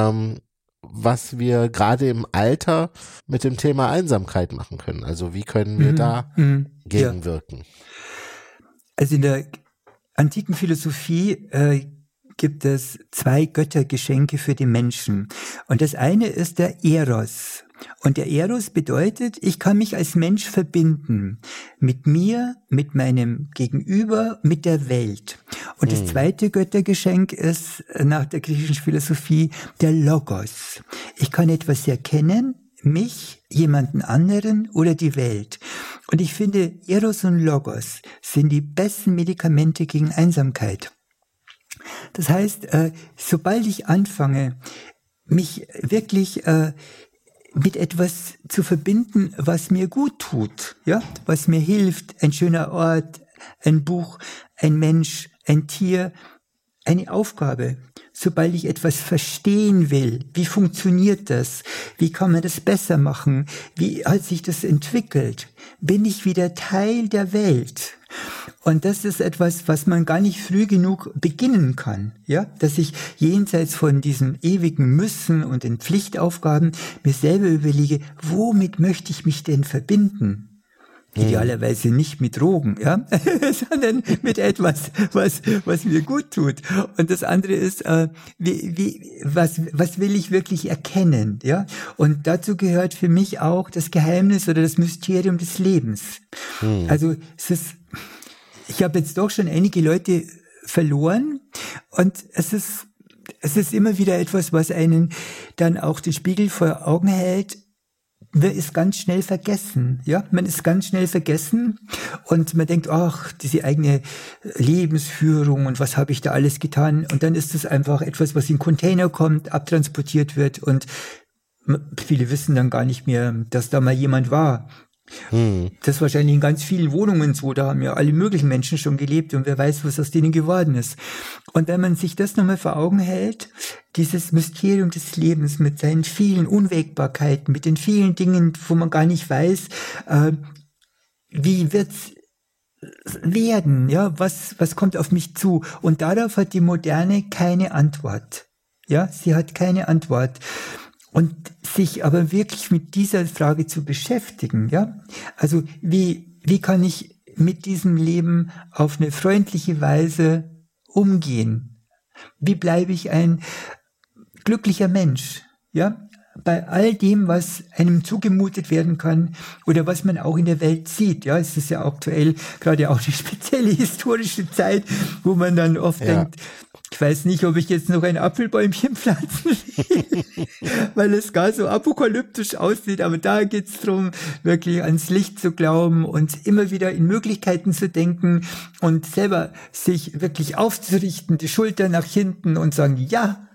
was wir gerade im Alter mit dem Thema Einsamkeit machen können. Also wie können wir da gegenwirken? Ja. Also in der antiken Philosophie gibt es 2 Göttergeschenke für die Menschen. Und das eine ist der Eros. Und der Eros bedeutet, ich kann mich als Mensch verbinden. Mit mir, mit meinem Gegenüber, mit der Welt. Und das zweite Göttergeschenk ist nach der griechischen Philosophie der Logos. Ich kann etwas erkennen, mich, jemanden anderen oder die Welt. Und ich finde, Eros und Logos sind die besten Medikamente gegen Einsamkeit. Das heißt, sobald ich anfange, mich wirklich mit etwas zu verbinden, was mir gut tut, ja, was mir hilft, ein schöner Ort, ein Buch, ein Mensch, ein Tier, eine Aufgabe. Sobald ich etwas verstehen will, wie funktioniert das? Wie kann man das besser machen? Wie hat sich das entwickelt? Bin ich wieder Teil der Welt? Und das ist etwas, was man gar nicht früh genug beginnen kann, ja, dass ich jenseits von diesem ewigen Müssen und den Pflichtaufgaben mir selber überlege, womit möchte ich mich denn verbinden? Idealerweise nicht mit Drogen, ja, sondern mit etwas, was mir gut tut. Und das andere ist, was will ich wirklich erkennen, ja? Und dazu gehört für mich auch das Geheimnis oder das Mysterium des Lebens. Also ich habe jetzt doch schon einige Leute verloren und es ist immer wieder etwas, was einen dann auch den Spiegel vor Augen hält. Man ist ganz schnell vergessen, ja, man ist ganz schnell vergessen und man denkt, ach, diese eigene Lebensführung und was habe ich da alles getan, und dann ist das einfach etwas, was in Container kommt, abtransportiert wird und viele wissen dann gar nicht mehr, dass da mal jemand war. Das ist wahrscheinlich in ganz vielen Wohnungen so, da haben ja alle möglichen Menschen schon gelebt und wer weiß, was aus denen geworden ist. Und wenn man sich das nochmal vor Augen hält, dieses Mysterium des Lebens mit seinen vielen Unwägbarkeiten, mit den vielen Dingen, wo man gar nicht weiß, wie wird's werden, ja, was kommt auf mich zu? Und darauf hat die Moderne keine Antwort. Ja, sie hat keine Antwort. Und sich aber wirklich mit dieser Frage zu beschäftigen, ja, also wie kann ich mit diesem Leben auf eine freundliche Weise umgehen? Wie bleibe ich ein glücklicher Mensch, ja, bei all dem, was einem zugemutet werden kann oder was man auch in der Welt sieht, ja, es ist ja aktuell gerade auch eine spezielle historische Zeit, wo man dann oft denkt, ich weiß nicht, ob ich jetzt noch ein Apfelbäumchen pflanzen will, weil es gar so apokalyptisch aussieht, aber da geht's drum, wirklich ans Licht zu glauben und immer wieder in Möglichkeiten zu denken und selber sich wirklich aufzurichten, die Schulter nach hinten und sagen, ja,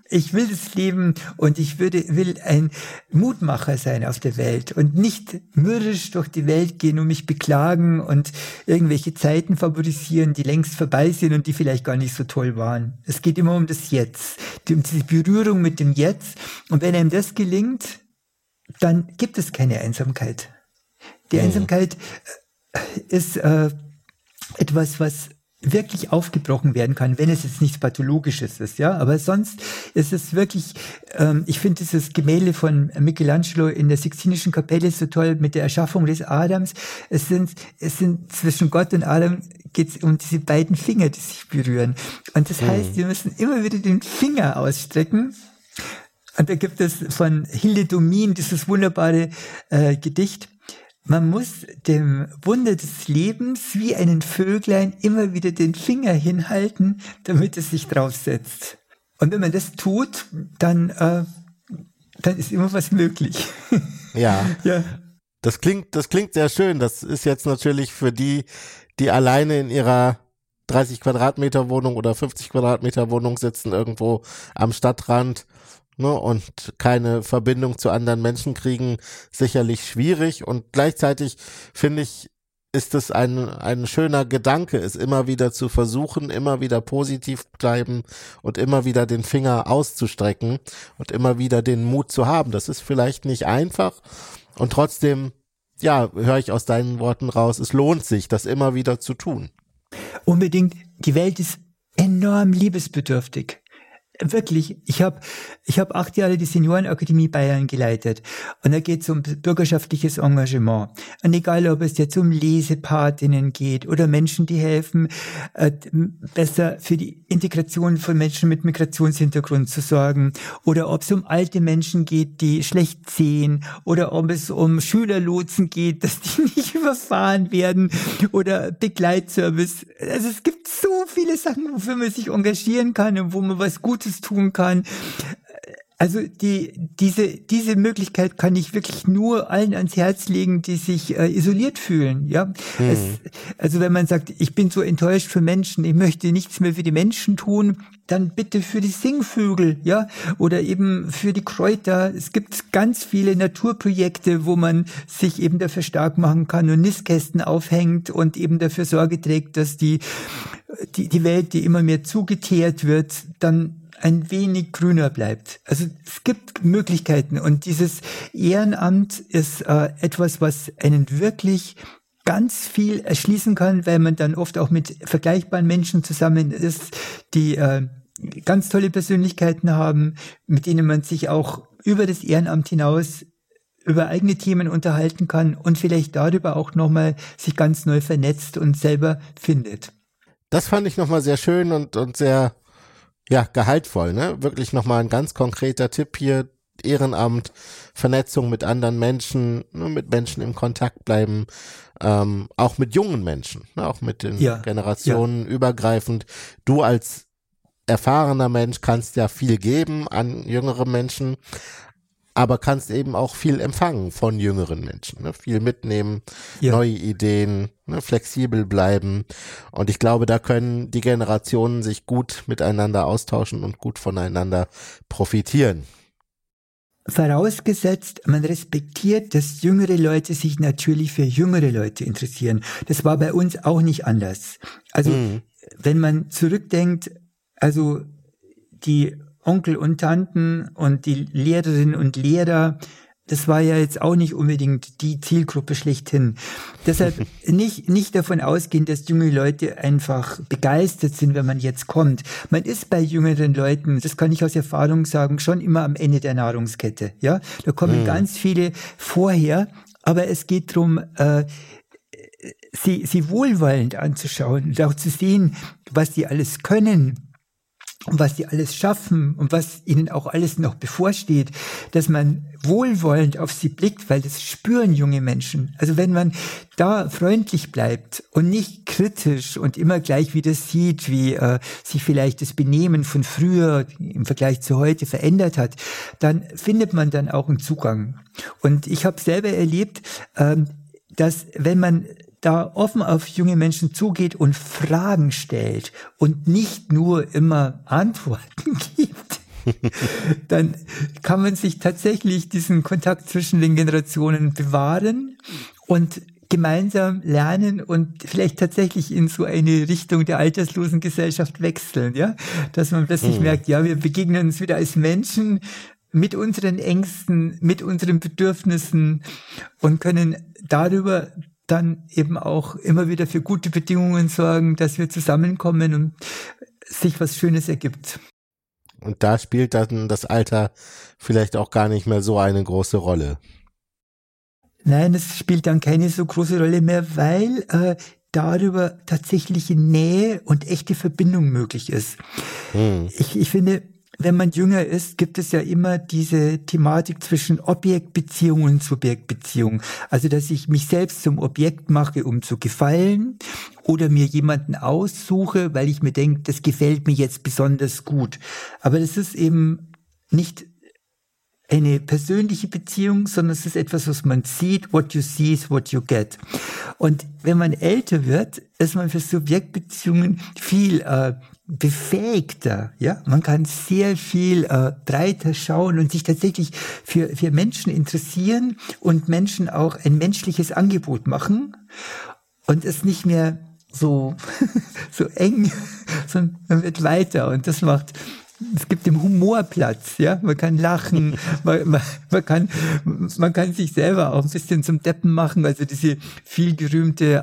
Ich will das Leben und ich will ein Mutmacher sein auf der Welt und nicht mürrisch durch die Welt gehen und mich beklagen und irgendwelche Zeiten favorisieren, die längst vorbei sind und die vielleicht gar nicht so toll waren. Es geht immer um das Jetzt, um diese Berührung mit dem Jetzt. Und wenn einem das gelingt, dann gibt es keine Einsamkeit. Die Einsamkeit ist etwas, was wirklich aufgebrochen werden kann, wenn es jetzt nichts Pathologisches ist, ja. Aber sonst ist es wirklich, ich finde dieses Gemälde von Michelangelo in der Sixtinischen Kapelle so toll mit der Erschaffung des Adams. Es sind zwischen Gott und Adam geht es um diese beiden Finger, die sich berühren. Und das heißt, wir müssen immer wieder den Finger ausstrecken. Und da gibt es von Hilde Domin dieses wunderbare Gedicht. Man muss dem Wunder des Lebens wie einen Vöglein immer wieder den Finger hinhalten, damit es sich draufsetzt. Und wenn man das tut, dann ist immer was möglich. Ja. Ja. Das klingt sehr schön. Das ist jetzt natürlich für die alleine in ihrer 30 Quadratmeter Wohnung oder 50 Quadratmeter Wohnung sitzen irgendwo am Stadtrand, ne, und keine Verbindung zu anderen Menschen kriegen, sicherlich schwierig. Und gleichzeitig finde ich, ist es ein schöner Gedanke, es immer wieder zu versuchen, immer wieder positiv bleiben und immer wieder den Finger auszustrecken und immer wieder den Mut zu haben. Das ist vielleicht nicht einfach und trotzdem, ja, höre ich aus deinen Worten raus, es lohnt sich, das immer wieder zu tun. Unbedingt, die Welt ist enorm liebesbedürftig. Wirklich, ich hab 8 Jahre die Seniorenakademie Bayern geleitet und da geht es um bürgerschaftliches Engagement. Und egal, ob es jetzt um Lesepatinnen geht oder Menschen, die helfen, besser für die Integration von Menschen mit Migrationshintergrund zu sorgen, oder ob es um alte Menschen geht, die schlecht sehen, oder ob es um Schülerlotsen geht, dass die nicht überfahren werden, oder Begleitservice. Also es gibt so viele Sachen, wofür man sich engagieren kann und wo man was Gutes tun kann. Also diese Möglichkeit kann ich wirklich nur allen ans Herz legen, die sich isoliert fühlen. Ja, also wenn man sagt, ich bin so enttäuscht für Menschen, ich möchte nichts mehr für die Menschen tun, dann bitte für die Singvögel, ja, oder eben für die Kräuter. Es gibt ganz viele Naturprojekte, wo man sich eben dafür stark machen kann und Nistkästen aufhängt und eben dafür Sorge trägt, dass die Welt, die immer mehr zugeteert wird, dann ein wenig grüner bleibt. Also es gibt Möglichkeiten und dieses Ehrenamt ist etwas, was einen wirklich ganz viel erschließen kann, weil man dann oft auch mit vergleichbaren Menschen zusammen ist, die ganz tolle Persönlichkeiten haben, mit denen man sich auch über das Ehrenamt hinaus über eigene Themen unterhalten kann und vielleicht darüber auch nochmal sich ganz neu vernetzt und selber findet. Das fand ich nochmal sehr schön und sehr, ja, gehaltvoll, ne? Wirklich nochmal ein ganz konkreter Tipp hier, Ehrenamt, Vernetzung mit anderen Menschen, ne? Mit Menschen im Kontakt bleiben, auch mit jungen Menschen, ne? Auch mit den Generationen übergreifend. Du als erfahrener Mensch kannst ja viel geben an jüngere Menschen, aber kannst eben auch viel empfangen von jüngeren Menschen, ne? Viel mitnehmen, neue Ideen, ne? Flexibel bleiben. Und ich glaube, da können die Generationen sich gut miteinander austauschen und gut voneinander profitieren. Vorausgesetzt, man respektiert, dass jüngere Leute sich natürlich für jüngere Leute interessieren. Das war bei uns auch nicht anders. Also, wenn man zurückdenkt, also die Onkel und Tanten und die Lehrerinnen und Lehrer, das war ja jetzt auch nicht unbedingt die Zielgruppe schlechthin. Deshalb nicht davon ausgehen, dass junge Leute einfach begeistert sind, wenn man jetzt kommt. Man ist bei jüngeren Leuten, das kann ich aus Erfahrung sagen, schon immer am Ende der Nahrungskette. Ja, da kommen ganz viele vorher, aber es geht darum, sie wohlwollend anzuschauen und auch zu sehen, was sie alles können und was sie alles schaffen und was ihnen auch alles noch bevorsteht, dass man wohlwollend auf sie blickt, weil das spüren junge Menschen. Also wenn man da freundlich bleibt und nicht kritisch und immer gleich wieder sieht, wie sich vielleicht das Benehmen von früher im Vergleich zu heute verändert hat, dann findet man dann auch einen Zugang. Und ich habe selber erlebt, dass wenn man da offen auf junge Menschen zugeht und Fragen stellt und nicht nur immer Antworten gibt, dann kann man sich tatsächlich diesen Kontakt zwischen den Generationen bewahren und gemeinsam lernen und vielleicht tatsächlich in so eine Richtung der alterslosen Gesellschaft wechseln, ja, dass man plötzlich merkt, ja, wir begegnen uns wieder als Menschen mit unseren Ängsten, mit unseren Bedürfnissen und können darüber dann eben auch immer wieder für gute Bedingungen sorgen, dass wir zusammenkommen und sich was Schönes ergibt. Und da spielt dann das Alter vielleicht auch gar nicht mehr so eine große Rolle. Nein, es spielt dann keine so große Rolle mehr, weil darüber tatsächliche Nähe und echte Verbindung möglich ist. Ich finde, wenn man jünger ist, gibt es ja immer diese Thematik zwischen Objektbeziehung und Subjektbeziehung. Also, dass ich mich selbst zum Objekt mache, um zu gefallen, oder mir jemanden aussuche, weil ich mir denke, das gefällt mir jetzt besonders gut. Aber das ist eben nicht eine persönliche Beziehung, sondern es ist etwas, was man sieht. What you see is what you get. Und wenn man älter wird, ist man für Subjektbeziehungen viel befähigter. Ja, man kann sehr viel breiter schauen und sich tatsächlich für Menschen interessieren und Menschen auch ein menschliches Angebot machen und es nicht mehr so so eng, sondern man wird weiter und das macht. Es gibt dem Humor Platz, ja. Man kann lachen, man kann sich selber auch ein bisschen zum Deppen machen. Also diese viel gerühmte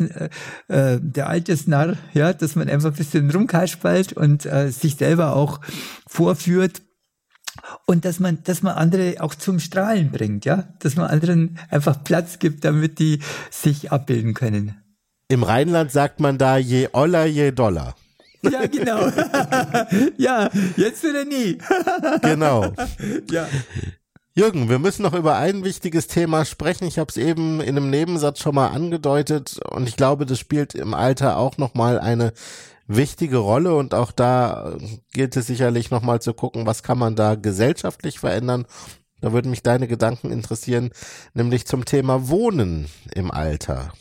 der Altersnarr, ja, dass man einfach ein bisschen rumkaspelt und sich selber auch vorführt. Und dass man andere auch zum Strahlen bringt, ja. Dass man anderen einfach Platz gibt, damit die sich abbilden können. Im Rheinland sagt man da, je oller, je doller. Ja, genau. Ja, jetzt oder nie. Genau. Ja. Jürgen, wir müssen noch über ein wichtiges Thema sprechen. Ich habe es eben in einem Nebensatz schon mal angedeutet und ich glaube, das spielt im Alter auch nochmal eine wichtige Rolle und auch da gilt es sicherlich nochmal zu gucken, was kann man da gesellschaftlich verändern. Da würden mich deine Gedanken interessieren, nämlich zum Thema Wohnen im Alter.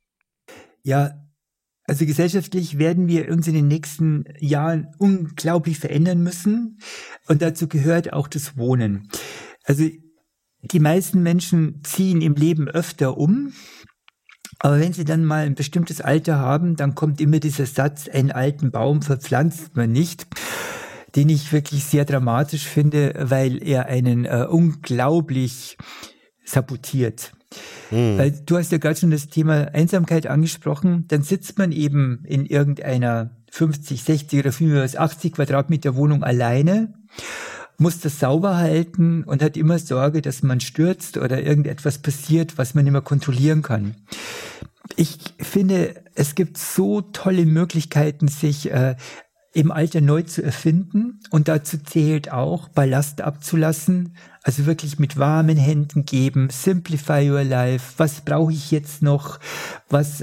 Ja, also gesellschaftlich werden wir uns in den nächsten Jahren unglaublich verändern müssen und dazu gehört auch das Wohnen. Also die meisten Menschen ziehen im Leben öfter um, aber wenn sie dann mal ein bestimmtes Alter haben, dann kommt immer dieser Satz, einen alten Baum verpflanzt man nicht, den ich wirklich sehr dramatisch finde, weil er einen unglaublich sabotiert. Weil du hast ja gerade schon das Thema Einsamkeit angesprochen, dann sitzt man eben in irgendeiner 50, 60 oder 80 Quadratmeter Wohnung alleine, muss das sauber halten und hat immer Sorge, dass man stürzt oder irgendetwas passiert, was man nicht mehr kontrollieren kann. Ich finde, es gibt so tolle Möglichkeiten, sich im Alter neu zu erfinden und dazu zählt auch, Ballast abzulassen, also wirklich mit warmen Händen geben, simplify your life, was brauche ich jetzt noch, was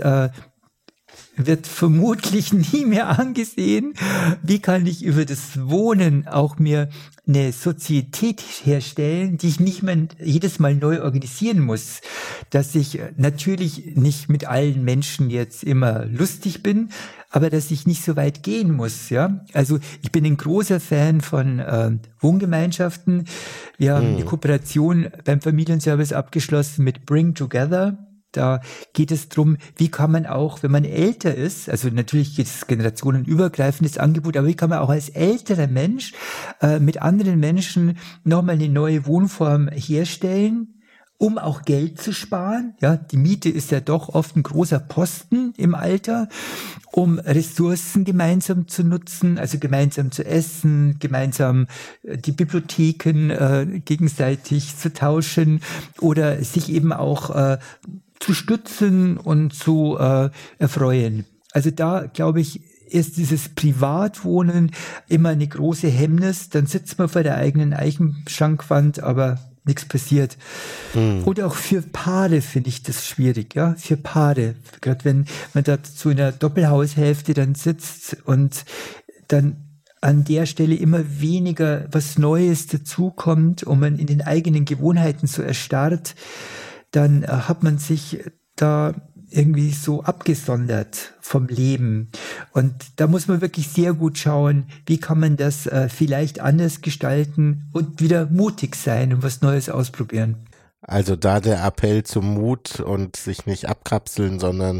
wird vermutlich nie mehr angesehen, wie kann ich über das Wohnen auch mir eine Sozietät herstellen, die ich nicht mehr jedes Mal neu organisieren muss, dass ich natürlich nicht mit allen Menschen jetzt immer lustig bin, aber dass ich nicht so weit gehen muss, ja. Also ich bin ein großer Fan von Wohngemeinschaften. Wir haben die Kooperation beim Familienservice abgeschlossen mit Bring Together. Da geht es drum, wie kann man auch, wenn man älter ist, also natürlich geht es generationenübergreifendes Angebot, aber wie kann man auch als älterer Mensch mit anderen Menschen nochmal eine neue Wohnform herstellen, um auch Geld zu sparen. Ja, die Miete ist ja doch oft ein großer Posten im Alter, um Ressourcen gemeinsam zu nutzen, also gemeinsam zu essen, gemeinsam die Bibliotheken gegenseitig zu tauschen oder sich eben auch zu stützen und zu erfreuen. Also da, glaube ich, ist dieses Privatwohnen immer eine große Hemmnis. Dann sitzt man vor der eigenen Eichenschrankwand, aber nichts passiert. Oder auch für Paare finde ich das schwierig, ja, für Paare. Gerade wenn man da zu einer Doppelhaushälfte dann sitzt und dann an der Stelle immer weniger was Neues dazukommt und man in den eigenen Gewohnheiten so erstarrt, dann hat man sich da irgendwie so abgesondert vom Leben. Und da muss man wirklich sehr gut schauen, wie kann man das vielleicht anders gestalten und wieder mutig sein und was Neues ausprobieren. Also da der Appell zum Mut und sich nicht abkapseln, sondern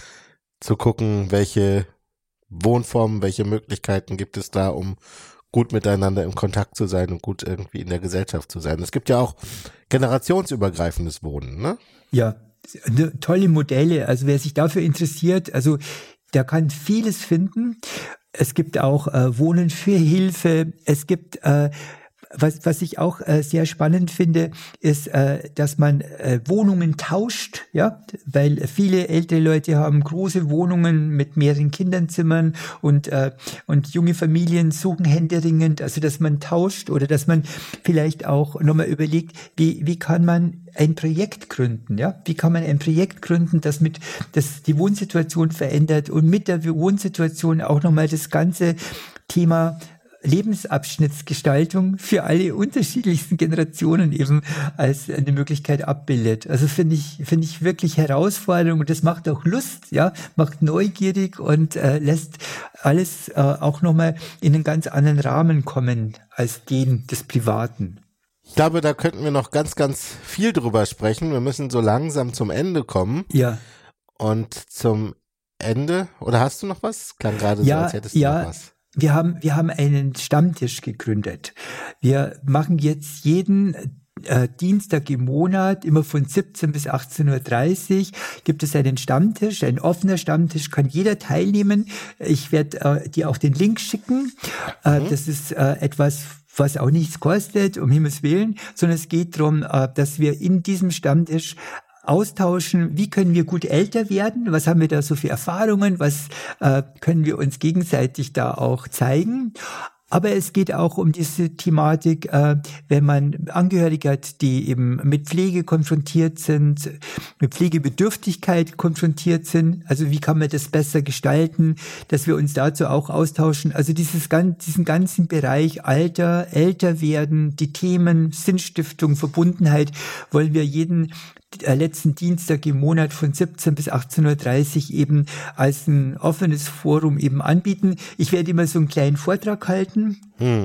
zu gucken, welche Wohnformen, welche Möglichkeiten gibt es da, um gut miteinander im Kontakt zu sein und gut irgendwie in der Gesellschaft zu sein. Es gibt ja auch generationsübergreifendes Wohnen, ne? Ja, tolle Modelle. Also wer sich dafür interessiert, also der kann vieles finden. Es gibt auch Wohnen für Hilfe. Es gibt was ich auch sehr spannend finde, ist, dass man Wohnungen tauscht, ja, weil viele ältere Leute haben große Wohnungen mit mehreren Kinderzimmern und junge Familien suchen händeringend, also dass man tauscht oder dass man vielleicht auch nochmal überlegt, wie kann man ein Projekt gründen, ja? Wie kann man ein Projekt gründen, das die Wohnsituation verändert und mit der Wohnsituation auch nochmal das ganze Thema Lebensabschnittsgestaltung für alle unterschiedlichsten Generationen eben als eine Möglichkeit abbildet. Also finde ich wirklich Herausforderung und das macht auch Lust, ja, macht neugierig und lässt alles auch nochmal in einen ganz anderen Rahmen kommen als den des Privaten. Ich glaube, da könnten wir noch ganz, ganz viel drüber sprechen. Wir müssen so langsam zum Ende kommen. Ja. Und zum Ende, oder hast du noch was? Klang gerade so, als hättest du noch was. Wir haben einen Stammtisch gegründet. Wir machen jetzt jeden Dienstag im Monat, immer von 17 bis 18.30 Uhr, gibt es einen Stammtisch, ein offener Stammtisch, kann jeder teilnehmen. Ich werde dir auch den Link schicken. Das ist etwas, was auch nichts kostet, um Himmels Willen, sondern es geht darum, dass wir in diesem Stammtisch austauschen, wie können wir gut älter werden, was haben wir da so für Erfahrungen, was können wir uns gegenseitig da auch zeigen. Aber es geht auch um diese Thematik, wenn man Angehörige hat, die eben mit Pflege konfrontiert sind, mit Pflegebedürftigkeit konfrontiert sind. Also wie kann man das besser gestalten, dass wir uns dazu auch austauschen. Also diesen ganzen Bereich Alter, älter werden, die Themen Sinnstiftung, Verbundenheit wollen wir jeden letzten Dienstag im Monat von 17 bis 18.30 Uhr eben als ein offenes Forum eben anbieten. Ich werde immer so einen kleinen Vortrag halten,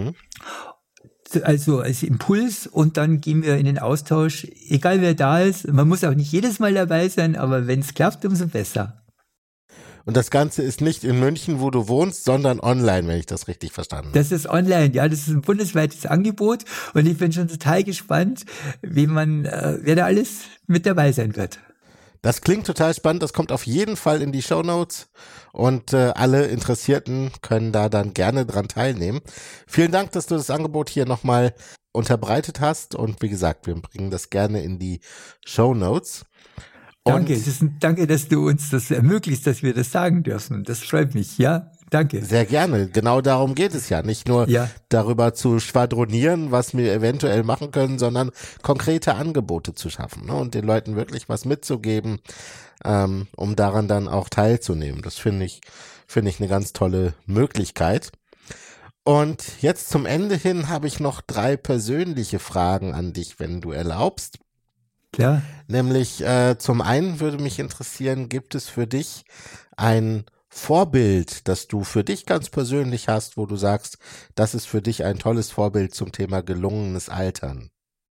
also als Impuls, und dann gehen wir in den Austausch, egal wer da ist. Man muss auch nicht jedes Mal dabei sein, aber wenn es klappt, umso besser. Und das Ganze ist nicht in München, wo du wohnst, sondern online, wenn ich das richtig verstanden habe. Das ist online, ja, das ist ein bundesweites Angebot und ich bin schon total gespannt, wer da alles mit dabei sein wird. Das klingt total spannend, das kommt auf jeden Fall in die Shownotes und alle Interessierten können da dann gerne dran teilnehmen. Vielen Dank, dass du das Angebot hier nochmal unterbreitet hast und wie gesagt, wir bringen das gerne in die Shownotes. Danke, danke, dass du uns das ermöglicht, dass wir das sagen dürfen. Das freut mich, ja. Danke. Sehr gerne. Genau darum geht es ja. Nicht nur darüber zu schwadronieren, was wir eventuell machen können, sondern konkrete Angebote zu schaffen, ne? Und den Leuten wirklich was mitzugeben, um daran dann auch teilzunehmen. Das finde ich eine ganz tolle Möglichkeit. Und jetzt zum Ende hin habe ich noch 3 persönliche Fragen an dich, wenn du erlaubst. Klar. Nämlich zum einen würde mich interessieren, gibt es für dich ein Vorbild, das du für dich ganz persönlich hast, wo du sagst, das ist für dich ein tolles Vorbild zum Thema gelungenes Altern?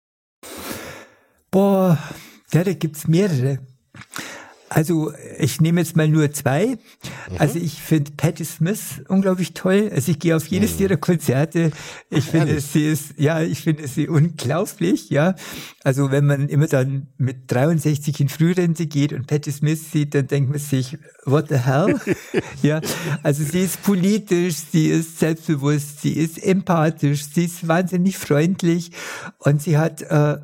Boah, ja, da gibt's mehrere. Also ich nehme jetzt mal nur 2. Also ich finde Patti Smith unglaublich toll. Also ich gehe auf jedes ihrer Konzerte. Ich finde sie unglaublich, ja. Also wenn man immer dann mit 63 in Frührente geht und Patti Smith sieht, dann denkt man sich, what the hell? Ja, also sie ist politisch, sie ist selbstbewusst, sie ist empathisch, sie ist wahnsinnig freundlich und sie hat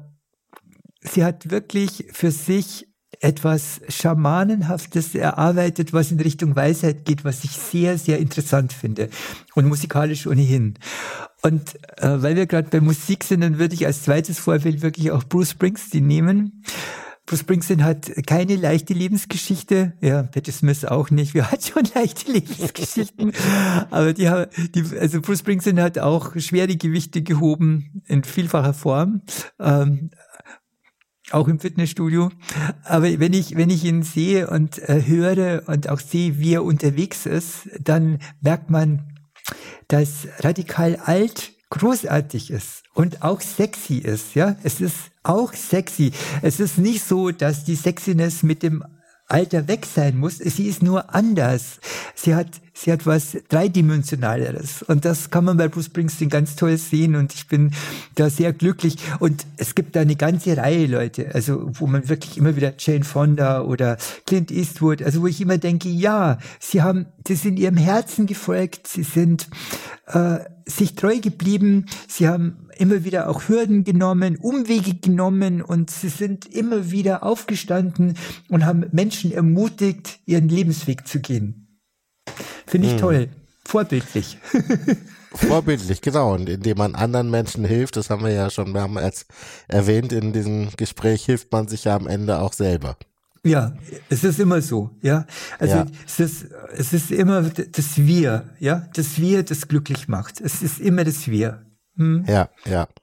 wirklich für sich etwas Schamanenhaftes erarbeitet, was in Richtung Weisheit geht, was ich sehr, sehr interessant finde und musikalisch ohnehin. Und weil wir gerade bei Musik sind, dann würde ich als zweites Vorbild wirklich auch Bruce Springsteen nehmen. Bruce Springsteen hat keine leichte Lebensgeschichte, ja, Patti Smith auch nicht, wir hatten schon leichte Lebensgeschichten, aber also Bruce Springsteen hat auch schwere Gewichte gehoben in vielfacher Form, auch im Fitnessstudio. Aber wenn ich ihn sehe und höre und auch sehe, wie er unterwegs ist, dann merkt man, dass Radikal Alt großartig ist und auch sexy ist, ja. Es ist auch sexy. Es ist nicht so, dass die Sexiness mit dem Alter weg sein muss. Sie ist nur anders. Sie hat was Dreidimensionaleres. Und das kann man bei Bruce Springsteen ganz toll sehen. Und ich bin da sehr glücklich. Und es gibt da eine ganze Reihe Leute, also wo man wirklich immer wieder Jane Fonda oder Clint Eastwood, also wo ich immer denke, ja, sie sind ihrem Herzen gefolgt. Sie sind sich treu geblieben. Sie haben immer wieder auch Hürden genommen, Umwege genommen und sie sind immer wieder aufgestanden und haben Menschen ermutigt, ihren Lebensweg zu gehen. Finde ich toll. Vorbildlich. Vorbildlich, genau. Und indem man anderen Menschen hilft, das haben wir ja schon mehrmals erwähnt in diesem Gespräch, hilft man sich ja am Ende auch selber. Ja, es ist immer so, ja. Also ja. Es ist immer das Wir, ja, das Wir, das glücklich macht. Es ist immer das Wir. Ja.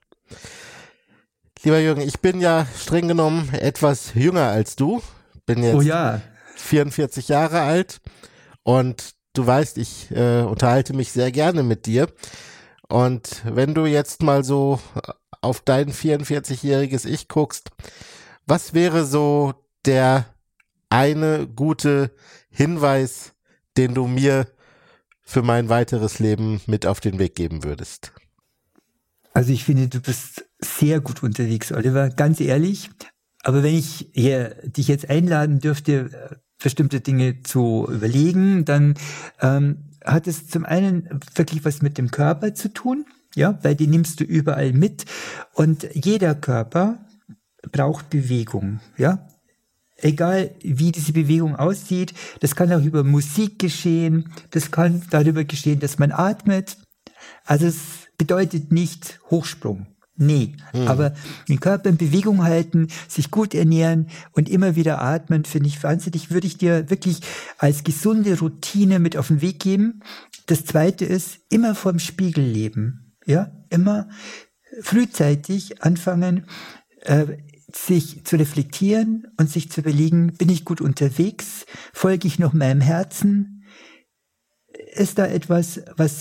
Lieber Jürgen, ich bin ja streng genommen etwas jünger als du. Bin jetzt 44 Jahre alt und du weißt, ich unterhalte mich sehr gerne mit dir. Und wenn du jetzt mal so auf dein 44-jähriges Ich guckst, was wäre so der eine gute Hinweis, den du mir für mein weiteres Leben mit auf den Weg geben würdest? Also ich finde, du bist sehr gut unterwegs, Oliver, ganz ehrlich. Aber wenn ich dich jetzt einladen dürfte, bestimmte Dinge zu überlegen, dann hat es zum einen wirklich was mit dem Körper zu tun, ja, weil die nimmst du überall mit. Und jeder Körper braucht Bewegung, ja. Egal wie diese Bewegung aussieht, das kann auch über Musik geschehen, das kann darüber geschehen, dass man atmet. Also es bedeutet nicht Hochsprung. Nee, aber den Körper in Bewegung halten, sich gut ernähren und immer wieder atmen, finde ich wahnsinnig, würde ich dir wirklich als gesunde Routine mit auf den Weg geben. Das Zweite ist, immer vorm Spiegel leben. Ja, immer frühzeitig anfangen, sich zu reflektieren und sich zu überlegen, bin ich gut unterwegs? Folge ich noch meinem Herzen? Ist da etwas, was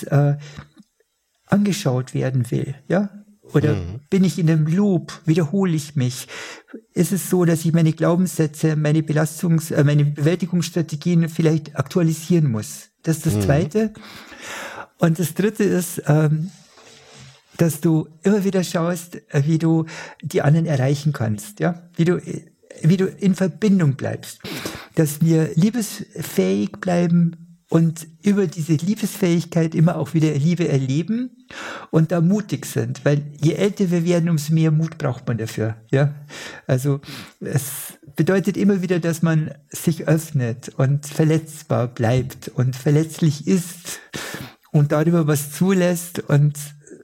angeschaut werden will? Ja? Oder bin ich in einem Loop? Wiederhole ich mich? Ist es so, dass ich meine Glaubenssätze, meine Bewältigungsstrategien vielleicht aktualisieren muss? Das ist das Zweite. Und das Dritte ist, dass du immer wieder schaust, wie du die anderen erreichen kannst, ja, wie du in Verbindung bleibst, dass wir liebesfähig bleiben und über diese Liebesfähigkeit immer auch wieder Liebe erleben und da mutig sind, weil je älter wir werden, umso mehr Mut braucht man dafür, ja. Also es bedeutet immer wieder, dass man sich öffnet und verletzbar bleibt und verletzlich ist und darüber was zulässt und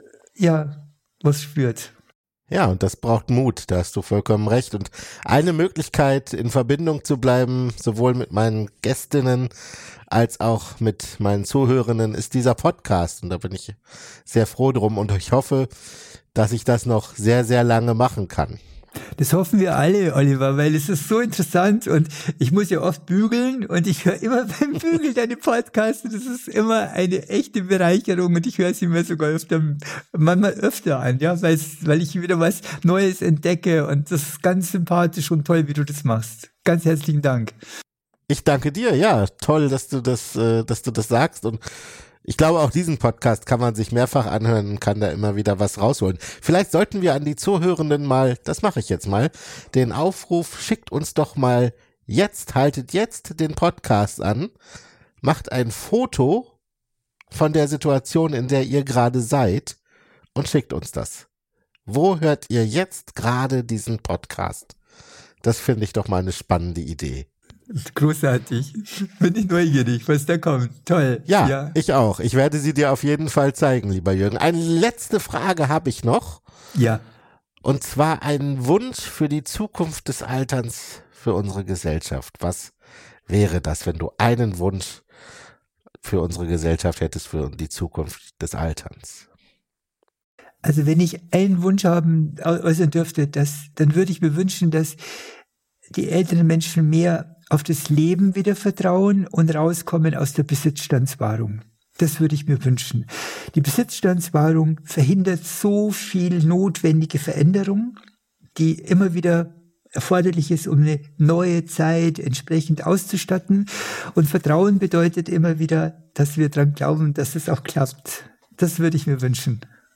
ja, was spürt. Ja, und das braucht Mut, da hast du vollkommen recht. Und eine Möglichkeit, in Verbindung zu bleiben, sowohl mit meinen Gästinnen als auch mit meinen Zuhörenden, ist dieser Podcast. Und da bin ich sehr froh drum und ich hoffe, dass ich das noch sehr, sehr lange machen kann. Das hoffen wir alle, Oliver, weil es ist so interessant und ich muss ja oft bügeln und ich höre immer beim Bügeln deine Podcasts und das ist immer eine echte Bereicherung und ich höre sie mir sogar manchmal öfter an, ja, weil ich wieder was Neues entdecke und das ist ganz sympathisch und toll, wie du das machst. Ganz herzlichen Dank. Ich danke dir, ja, toll, dass du das sagst und ich glaube, auch diesen Podcast kann man sich mehrfach anhören und kann da immer wieder was rausholen. Vielleicht sollten wir an die Zuhörenden mal, das mache ich jetzt mal, den Aufruf, schickt uns doch mal haltet jetzt den Podcast an, macht ein Foto von der Situation, in der ihr gerade seid und schickt uns das. Wo hört ihr jetzt gerade diesen Podcast? Das finde ich doch mal eine spannende Idee. Großartig. Bin ich neugierig, was da kommt. Toll. Ja, ich auch. Ich werde sie dir auf jeden Fall zeigen, lieber Jürgen. Eine letzte Frage habe ich noch. Ja. Und zwar einen Wunsch für die Zukunft des Alterns für unsere Gesellschaft. Was wäre das, wenn du einen Wunsch für unsere Gesellschaft hättest für die Zukunft des Alterns? Also wenn ich einen Wunsch äußern dürfte, dann würde ich mir wünschen, dass die älteren Menschen mehr auf das Leben wieder vertrauen und rauskommen aus der Besitzstandswahrung. Das würde ich mir wünschen. Die Besitzstandswahrung verhindert so viel notwendige Veränderung, die immer wieder erforderlich ist, um eine neue Zeit entsprechend auszustatten. Und Vertrauen bedeutet immer wieder, dass wir dran glauben, dass es auch klappt. Das würde ich mir wünschen.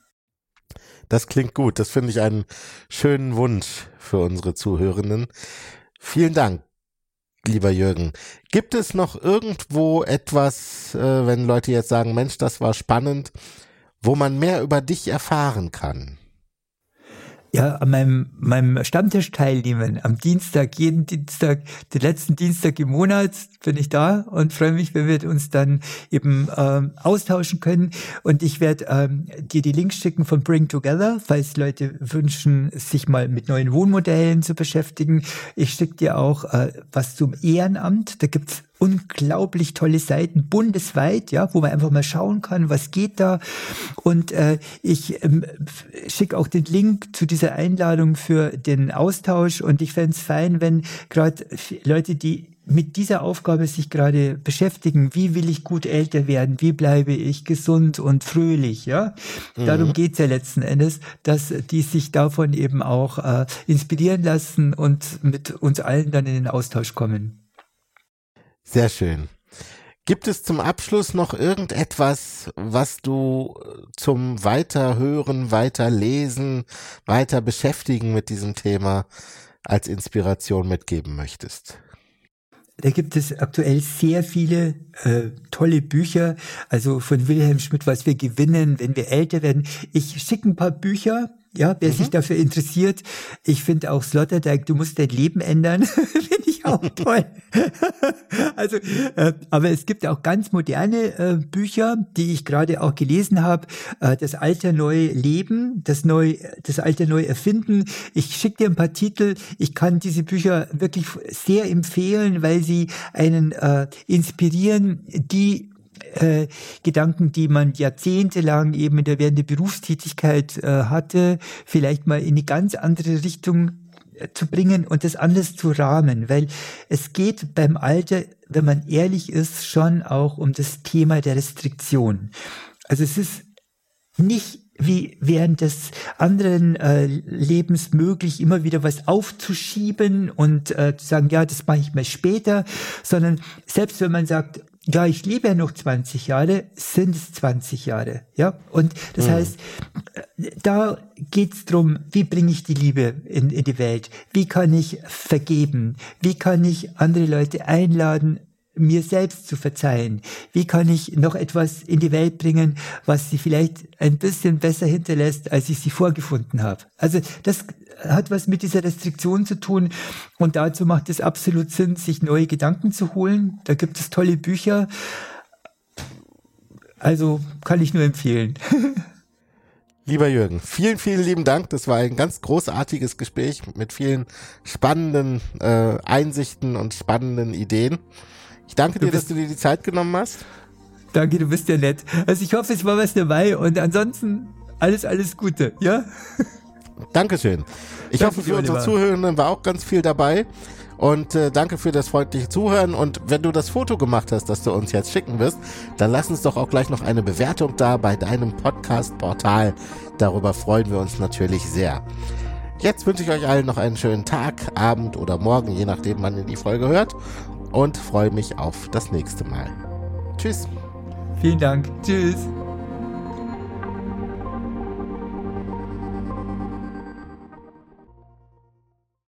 Das klingt gut. Das finde ich einen schönen Wunsch für unsere Zuhörenden. Vielen Dank, lieber Jürgen. Gibt es noch irgendwo etwas, wenn Leute jetzt sagen, Mensch, das war spannend, wo man mehr über dich erfahren kann? Ja, an meinem Stammtisch teilnehmen. Am Dienstag, jeden Dienstag, den letzten Dienstag im Monat bin ich da und freue mich, wenn wir uns dann eben austauschen können. Und ich werde dir die Links schicken von Bring Together, falls Leute wünschen, sich mal mit neuen Wohnmodellen zu beschäftigen. Ich schicke dir auch was zum Ehrenamt. Da gibt's unglaublich tolle Seiten bundesweit, ja, wo man einfach mal schauen kann, was geht da. Und ich schicke auch den Link zu dieser Einladung für den Austausch. Und ich fände es fein, wenn gerade Leute, die mit dieser Aufgabe sich gerade beschäftigen, wie will ich gut älter werden, wie bleibe ich gesund und fröhlich, ja. Darum geht's ja letzten Endes, dass die sich davon eben auch inspirieren lassen und mit uns allen dann in den Austausch kommen. Sehr schön. Gibt es zum Abschluss noch irgendetwas, was du zum Weiterhören, Weiterlesen, weiter beschäftigen mit diesem Thema als Inspiration mitgeben möchtest? Da gibt es aktuell sehr viele tolle Bücher, also von Wilhelm Schmidt, was wir gewinnen, wenn wir älter werden. Ich schicke ein paar Bücher, ja, wer sich dafür interessiert. Ich finde auch Sloterdijk, du musst dein Leben ändern, finde ich auch toll. Also, aber es gibt auch ganz moderne Bücher, die ich gerade auch gelesen habe. Das Alter neu leben, das Alter neu erfinden. Ich schicke dir ein paar Titel. Ich kann diese Bücher wirklich sehr empfehlen, weil sie einen inspirieren, die Gedanken, die man jahrzehntelang eben während der Berufstätigkeit hatte, vielleicht mal in eine ganz andere Richtung zu bringen und das anders zu rahmen, weil es geht beim Alter, wenn man ehrlich ist, schon auch um das Thema der Restriktion. Also es ist nicht wie während des anderen Lebens möglich, immer wieder was aufzuschieben und zu sagen, ja, das mache ich mal später, sondern selbst wenn man sagt, ja, ich lebe ja noch 20 Jahre, sind es 20 Jahre, ja. Und das heißt, da geht's drum, wie bringe ich die Liebe in die Welt? Wie kann ich vergeben? Wie kann ich andere Leute einladen, mir selbst zu verzeihen? Wie kann ich noch etwas in die Welt bringen, was sie vielleicht ein bisschen besser hinterlässt, als ich sie vorgefunden habe? Also das hat was mit dieser Restriktion zu tun und dazu macht es absolut Sinn, sich neue Gedanken zu holen. Da gibt es tolle Bücher. Also kann ich nur empfehlen. Lieber Jürgen, vielen, vielen lieben Dank. Das war ein ganz großartiges Gespräch mit vielen spannenden Einsichten und spannenden Ideen. Ich danke dir, dass du dir die Zeit genommen hast. Danke, du bist ja nett. Also ich hoffe, es war was dabei und ansonsten alles Gute, ja? Dankeschön. Ich hoffe, für unsere Zuhörenden war auch ganz viel dabei und danke für das freundliche Zuhören und wenn du das Foto gemacht hast, das du uns jetzt schicken wirst, dann lass uns doch auch gleich noch eine Bewertung da bei deinem Podcast-Portal. Darüber freuen wir uns natürlich sehr. Jetzt wünsche ich euch allen noch einen schönen Tag, Abend oder Morgen, je nachdem, wann ihr die Folge hört und freue mich auf das nächste Mal. Tschüss. Vielen Dank. Tschüss.